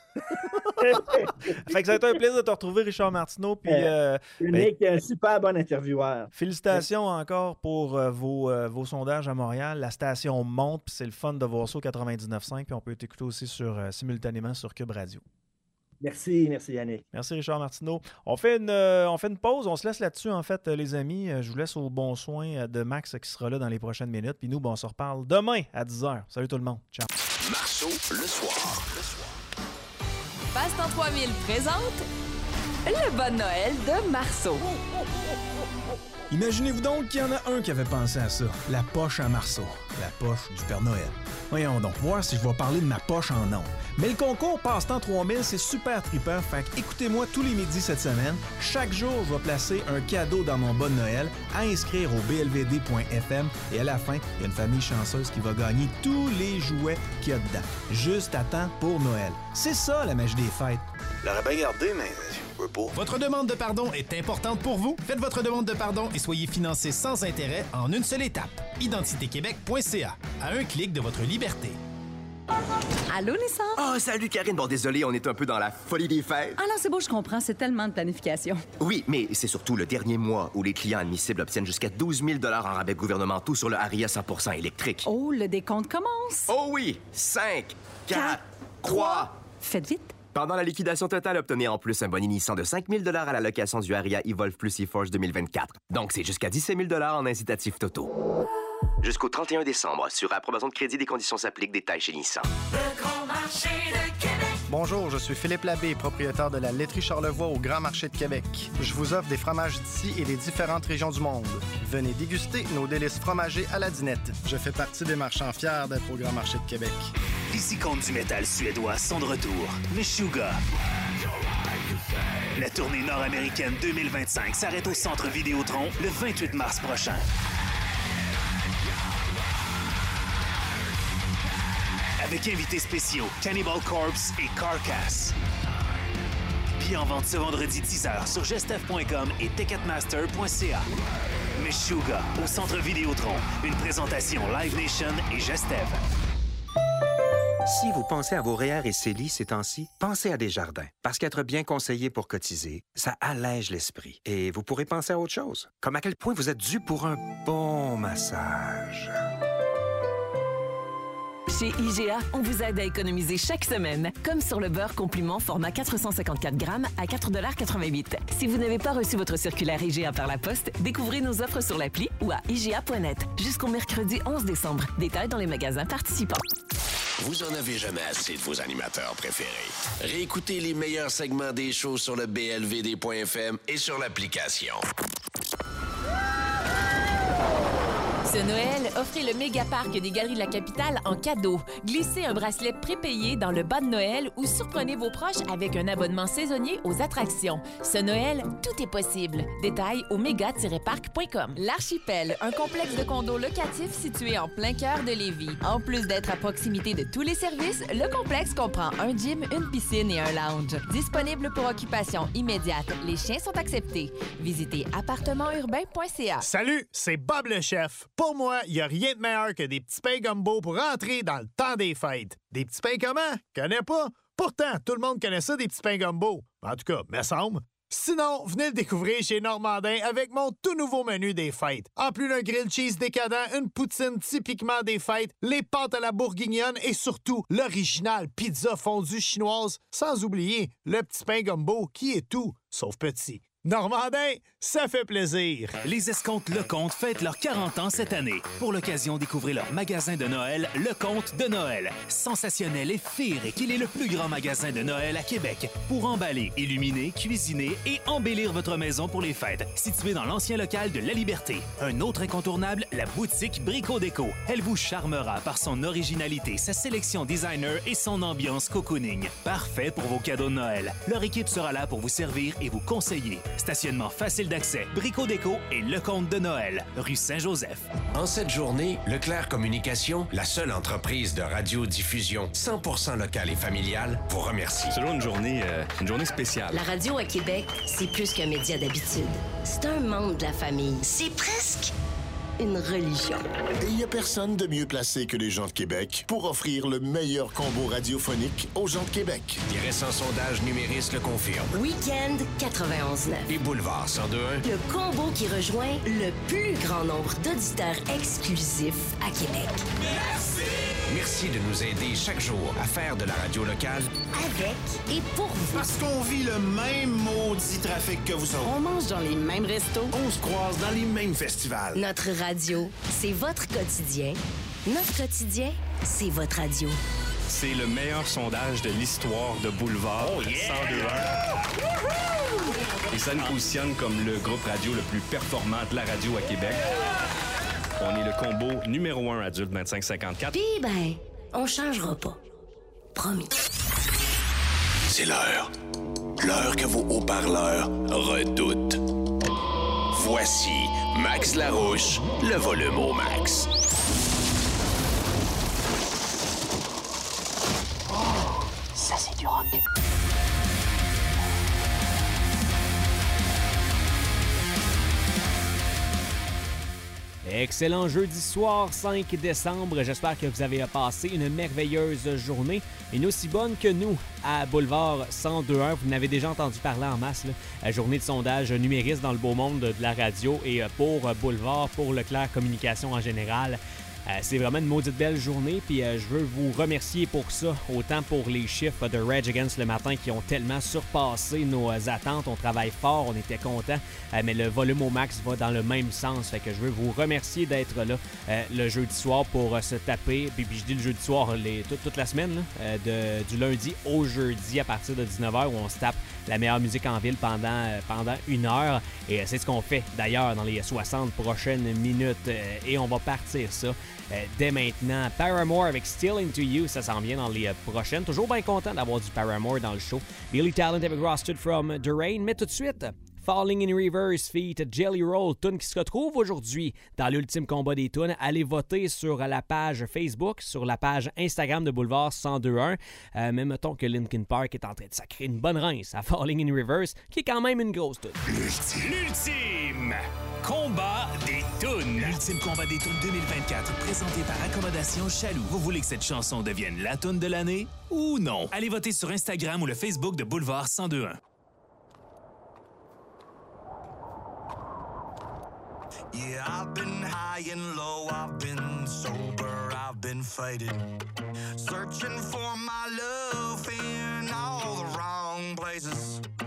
Fait que ça a été un plaisir de te retrouver, Richard Martineau. Puis, euh, Nick, ben, un super bon intervieweur. Félicitations ouais. encore pour euh, vos, euh, vos sondages à Montréal. La station monte, puis c'est le fun de voir ça au quatre-vingt-dix-neuf virgule cinq. Puis on peut t'écouter aussi sur, euh, simultanément sur Cube Radio. Merci, merci Yannick. Merci Richard Martineau. On fait une, euh, on fait une pause, on se laisse là-dessus en fait les amis. Je vous laisse au bon soin de Max qui sera là dans les prochaines minutes. Puis nous, bon, on se reparle demain à dix heures. Salut tout le monde. Ciao. Marceau le soir. Le soir. Passe-temps trois mille présente le Bon Noël de Marceau. Imaginez-vous donc qu'il y en a un qui avait pensé à ça. La poche à Marceau. La poche du Père Noël. Voyons donc, voir si je vais parler de ma poche en ondes. Mais le concours Passe-temps trois mille, c'est super trippant. Fait écoutez-moi tous les midis cette semaine. Chaque jour, je vais placer un cadeau dans mon Bon Noël à inscrire au b l v d point f m. Et à la fin, il y a une famille chanceuse qui va gagner tous les jouets qu'il y a dedans. Juste à temps pour Noël. C'est ça, la magie des fêtes. Je l'aurais bien gardé, mais je veux pas. Votre demande de pardon est importante pour vous? Faites votre demande de pardon et soyez financé sans intérêt en une seule étape. identité québec point c a. À un clic de votre liberté. Allô, Nissan? Oh, salut Karine. Bon, désolé, on est un peu dans la folie des fêtes. Ah non, c'est beau, je comprends. C'est tellement de planification. Oui, mais c'est surtout le dernier mois où les clients admissibles obtiennent jusqu'à douze mille dollars en rabais gouvernementaux sur le Harrier cent pour cent électrique. Oh, le décompte commence. Oh oui! cinq, quatre, trois... Faites vite. Pendant la liquidation totale, obtenez en plus un bon initiant de cinq mille dollars à la location du Harrier Evolve Plus eForce deux mille vingt-quatre. Donc, c'est jusqu'à dix-sept mille dollars en incitatifs totaux. Jusqu'au trente et un décembre, sur approbation de crédit, des conditions s'appliquent, détails chez Nissan. Le Grand Marché de Québec. Bonjour, je suis Philippe Labbé, propriétaire de la laiterie Charlevoix au Grand Marché de Québec. Je vous offre des fromages d'ici et des différentes régions du monde. Venez déguster nos délices fromagés à la dinette. Je fais partie des marchands fiers d'être au Grand Marché de Québec. Les icônes du métal suédois sont de retour. Meshuggah. La tournée nord-américaine deux mille vingt-cinq s'arrête au Centre Vidéotron le vingt-huit mars prochain. Avec invités spéciaux Cannibal Corpse et Carcass. Billets en vente ce vendredi dix heures sur gestev point com et ticketmaster point c a. Meshuggah au Centre Vidéotron. Une présentation Live Nation et Gestev. Si vous pensez à vos R E E R et C E L I ces temps-ci, pensez à Desjardins. Parce qu'être bien conseillé pour cotiser, ça allège l'esprit. Et vous pourrez penser à autre chose. Comme à quel point vous êtes dû pour un bon massage. Chez I G A, on vous aide à économiser chaque semaine, comme sur le beurre compliment format quatre cent cinquante-quatre grammes à quatre dollars quatre-vingt-huit. Si vous n'avez pas reçu votre circulaire I G A par la poste, découvrez nos offres sur l'appli ou à I G A point net jusqu'au mercredi onze décembre. Détails dans les magasins participants. Vous en avez jamais assez de vos animateurs préférés. Réécoutez les meilleurs segments des shows sur le b l v d point f m et sur l'application. Ce Noël, offrez le méga parc des Galeries de la Capitale en cadeau. Glissez un bracelet prépayé dans le bas de Noël ou surprenez vos proches avec un abonnement saisonnier aux attractions. Ce Noël, tout est possible. Détails au méga tiret parc point com. L'Archipel, un complexe de condos locatifs situé en plein cœur de Lévis. En plus d'être à proximité de tous les services, le complexe comprend un gym, une piscine et un lounge. Disponible pour occupation immédiate. Les chiens sont acceptés. Visitez appartement urbain point c a. Salut, c'est Bob le chef. Pour moi, il n'y a rien de meilleur que des petits pains gumbo pour entrer dans le temps des fêtes. Des petits pains comment? Connais pas? Pourtant, tout le monde connaît ça, des petits pains gumbo. En tout cas, me semble. Sinon, venez le découvrir chez Normandin avec mon tout nouveau menu des fêtes. En plus d'un grilled cheese décadent, une poutine typiquement des fêtes, les pâtes à la bourguignonne et surtout l'original pizza fondue chinoise, sans oublier le petit pain gumbo qui est tout sauf petit. Normandin, ça fait plaisir. Les escomptes Lecomte fêtent leurs quarante ans cette année. Pour l'occasion, découvrez leur magasin de Noël, Lecomte de Noël. Sensationnel et féerique, il est le plus grand magasin de Noël à Québec. Pour emballer, illuminer, cuisiner et embellir votre maison pour les fêtes. Situé dans l'ancien local de La Liberté. Un autre incontournable, la boutique Brico Déco. Elle vous charmera par son originalité, sa sélection designer et son ambiance cocooning. Parfait pour vos cadeaux de Noël. Leur équipe sera là pour vous servir et vous conseiller. Stationnement facile d'accès, Brico Déco et Lecomte de Noël, rue Saint-Joseph. En cette journée, Leclerc Communication, la seule entreprise de radiodiffusion cent pour cent locale et familiale, vous remercie. C'est toujours une journée, euh, une journée spéciale. La radio à Québec, c'est plus qu'un média d'habitude. C'est un membre de la famille. C'est presque une religion. Et il n'y a personne de mieux placé que les gens de Québec pour offrir le meilleur combo radiophonique aux gens de Québec. Les récents sondages numéristes le confirment. Week-end quatre-vingt-onze neuf. Et Boulevard cent deux un. Le combo qui rejoint le plus grand nombre d'auditeurs exclusifs à Québec. Merci! Merci de nous aider chaque jour à faire de la radio locale avec et pour vous. Parce qu'on vit le même maudit trafic que vous autres. On mange dans les mêmes restos. On se croise dans les mêmes festivals. Notre radio, c'est votre quotidien. Notre quotidien, c'est votre radio. C'est le meilleur sondage de l'histoire de Boulevard oh yeah! cent deux un. Et ça nous positionne comme le groupe radio le plus performant de la radio à Québec. On est le combo numéro un adulte vingt-cinq cinquante-quatre. Puis ben, on changera pas. Promis. C'est l'heure. L'heure que vos haut-parleurs redoutent. Voici Max Larouche, le volume au max. Oh, ça c'est du rock. Excellent jeudi soir, cinq décembre. J'espère que vous avez passé une merveilleuse journée, une aussi bonne que nous à Boulevard cent deux un. Vous n'avez déjà entendu parler en masse, là. La journée de sondage numériste dans le beau monde de la radio et pour Boulevard, pour Leclerc Communication en général. Euh, c'est vraiment une maudite belle journée, puis euh, je veux vous remercier pour ça, autant pour les chiffres de Rage Against le matin qui ont tellement surpassé nos euh, attentes. On travaille fort, on était contents, euh, mais le volume au max va dans le même sens. Fait que je veux vous remercier d'être là euh, le jeudi soir pour euh, se taper, puis, puis je dis le jeudi soir les, toute, toute la semaine, là, euh, de, du lundi au jeudi à partir de dix-neuf heures où on se tape la meilleure musique en ville pendant, euh, pendant une heure. Et euh, c'est ce qu'on fait d'ailleurs dans les soixante prochaines minutes euh, et on va partir ça. Euh, dès maintenant. Paramore avec Still Into You, ça s'en vient dans les euh, prochaines. Toujours bien content d'avoir du Paramore dans le show. Billy Talent avec Rusted from The Rain. Mais tout de suite, Falling in Reverse feat. Jelly Roll, tune qui se retrouve aujourd'hui dans l'ultime combat des tunes. Allez voter sur la page Facebook, sur la page Instagram de Boulevard cent deux un. Euh, mais mettons que Linkin Park est en train de sacrer une bonne rince à Falling in Reverse, qui est quand même une grosse tune. L'ultime combat des tunes. L'ultime combat des tunes deux mille vingt-quatre, présenté par Accommodation Chaloux. Vous voulez que cette chanson devienne la tune de l'année ou non? Allez voter sur Instagram ou le Facebook de Boulevard cent deux un. Yeah, I've been high and low, I've been sober, I've been fighting, searching for my love in all the wrong places.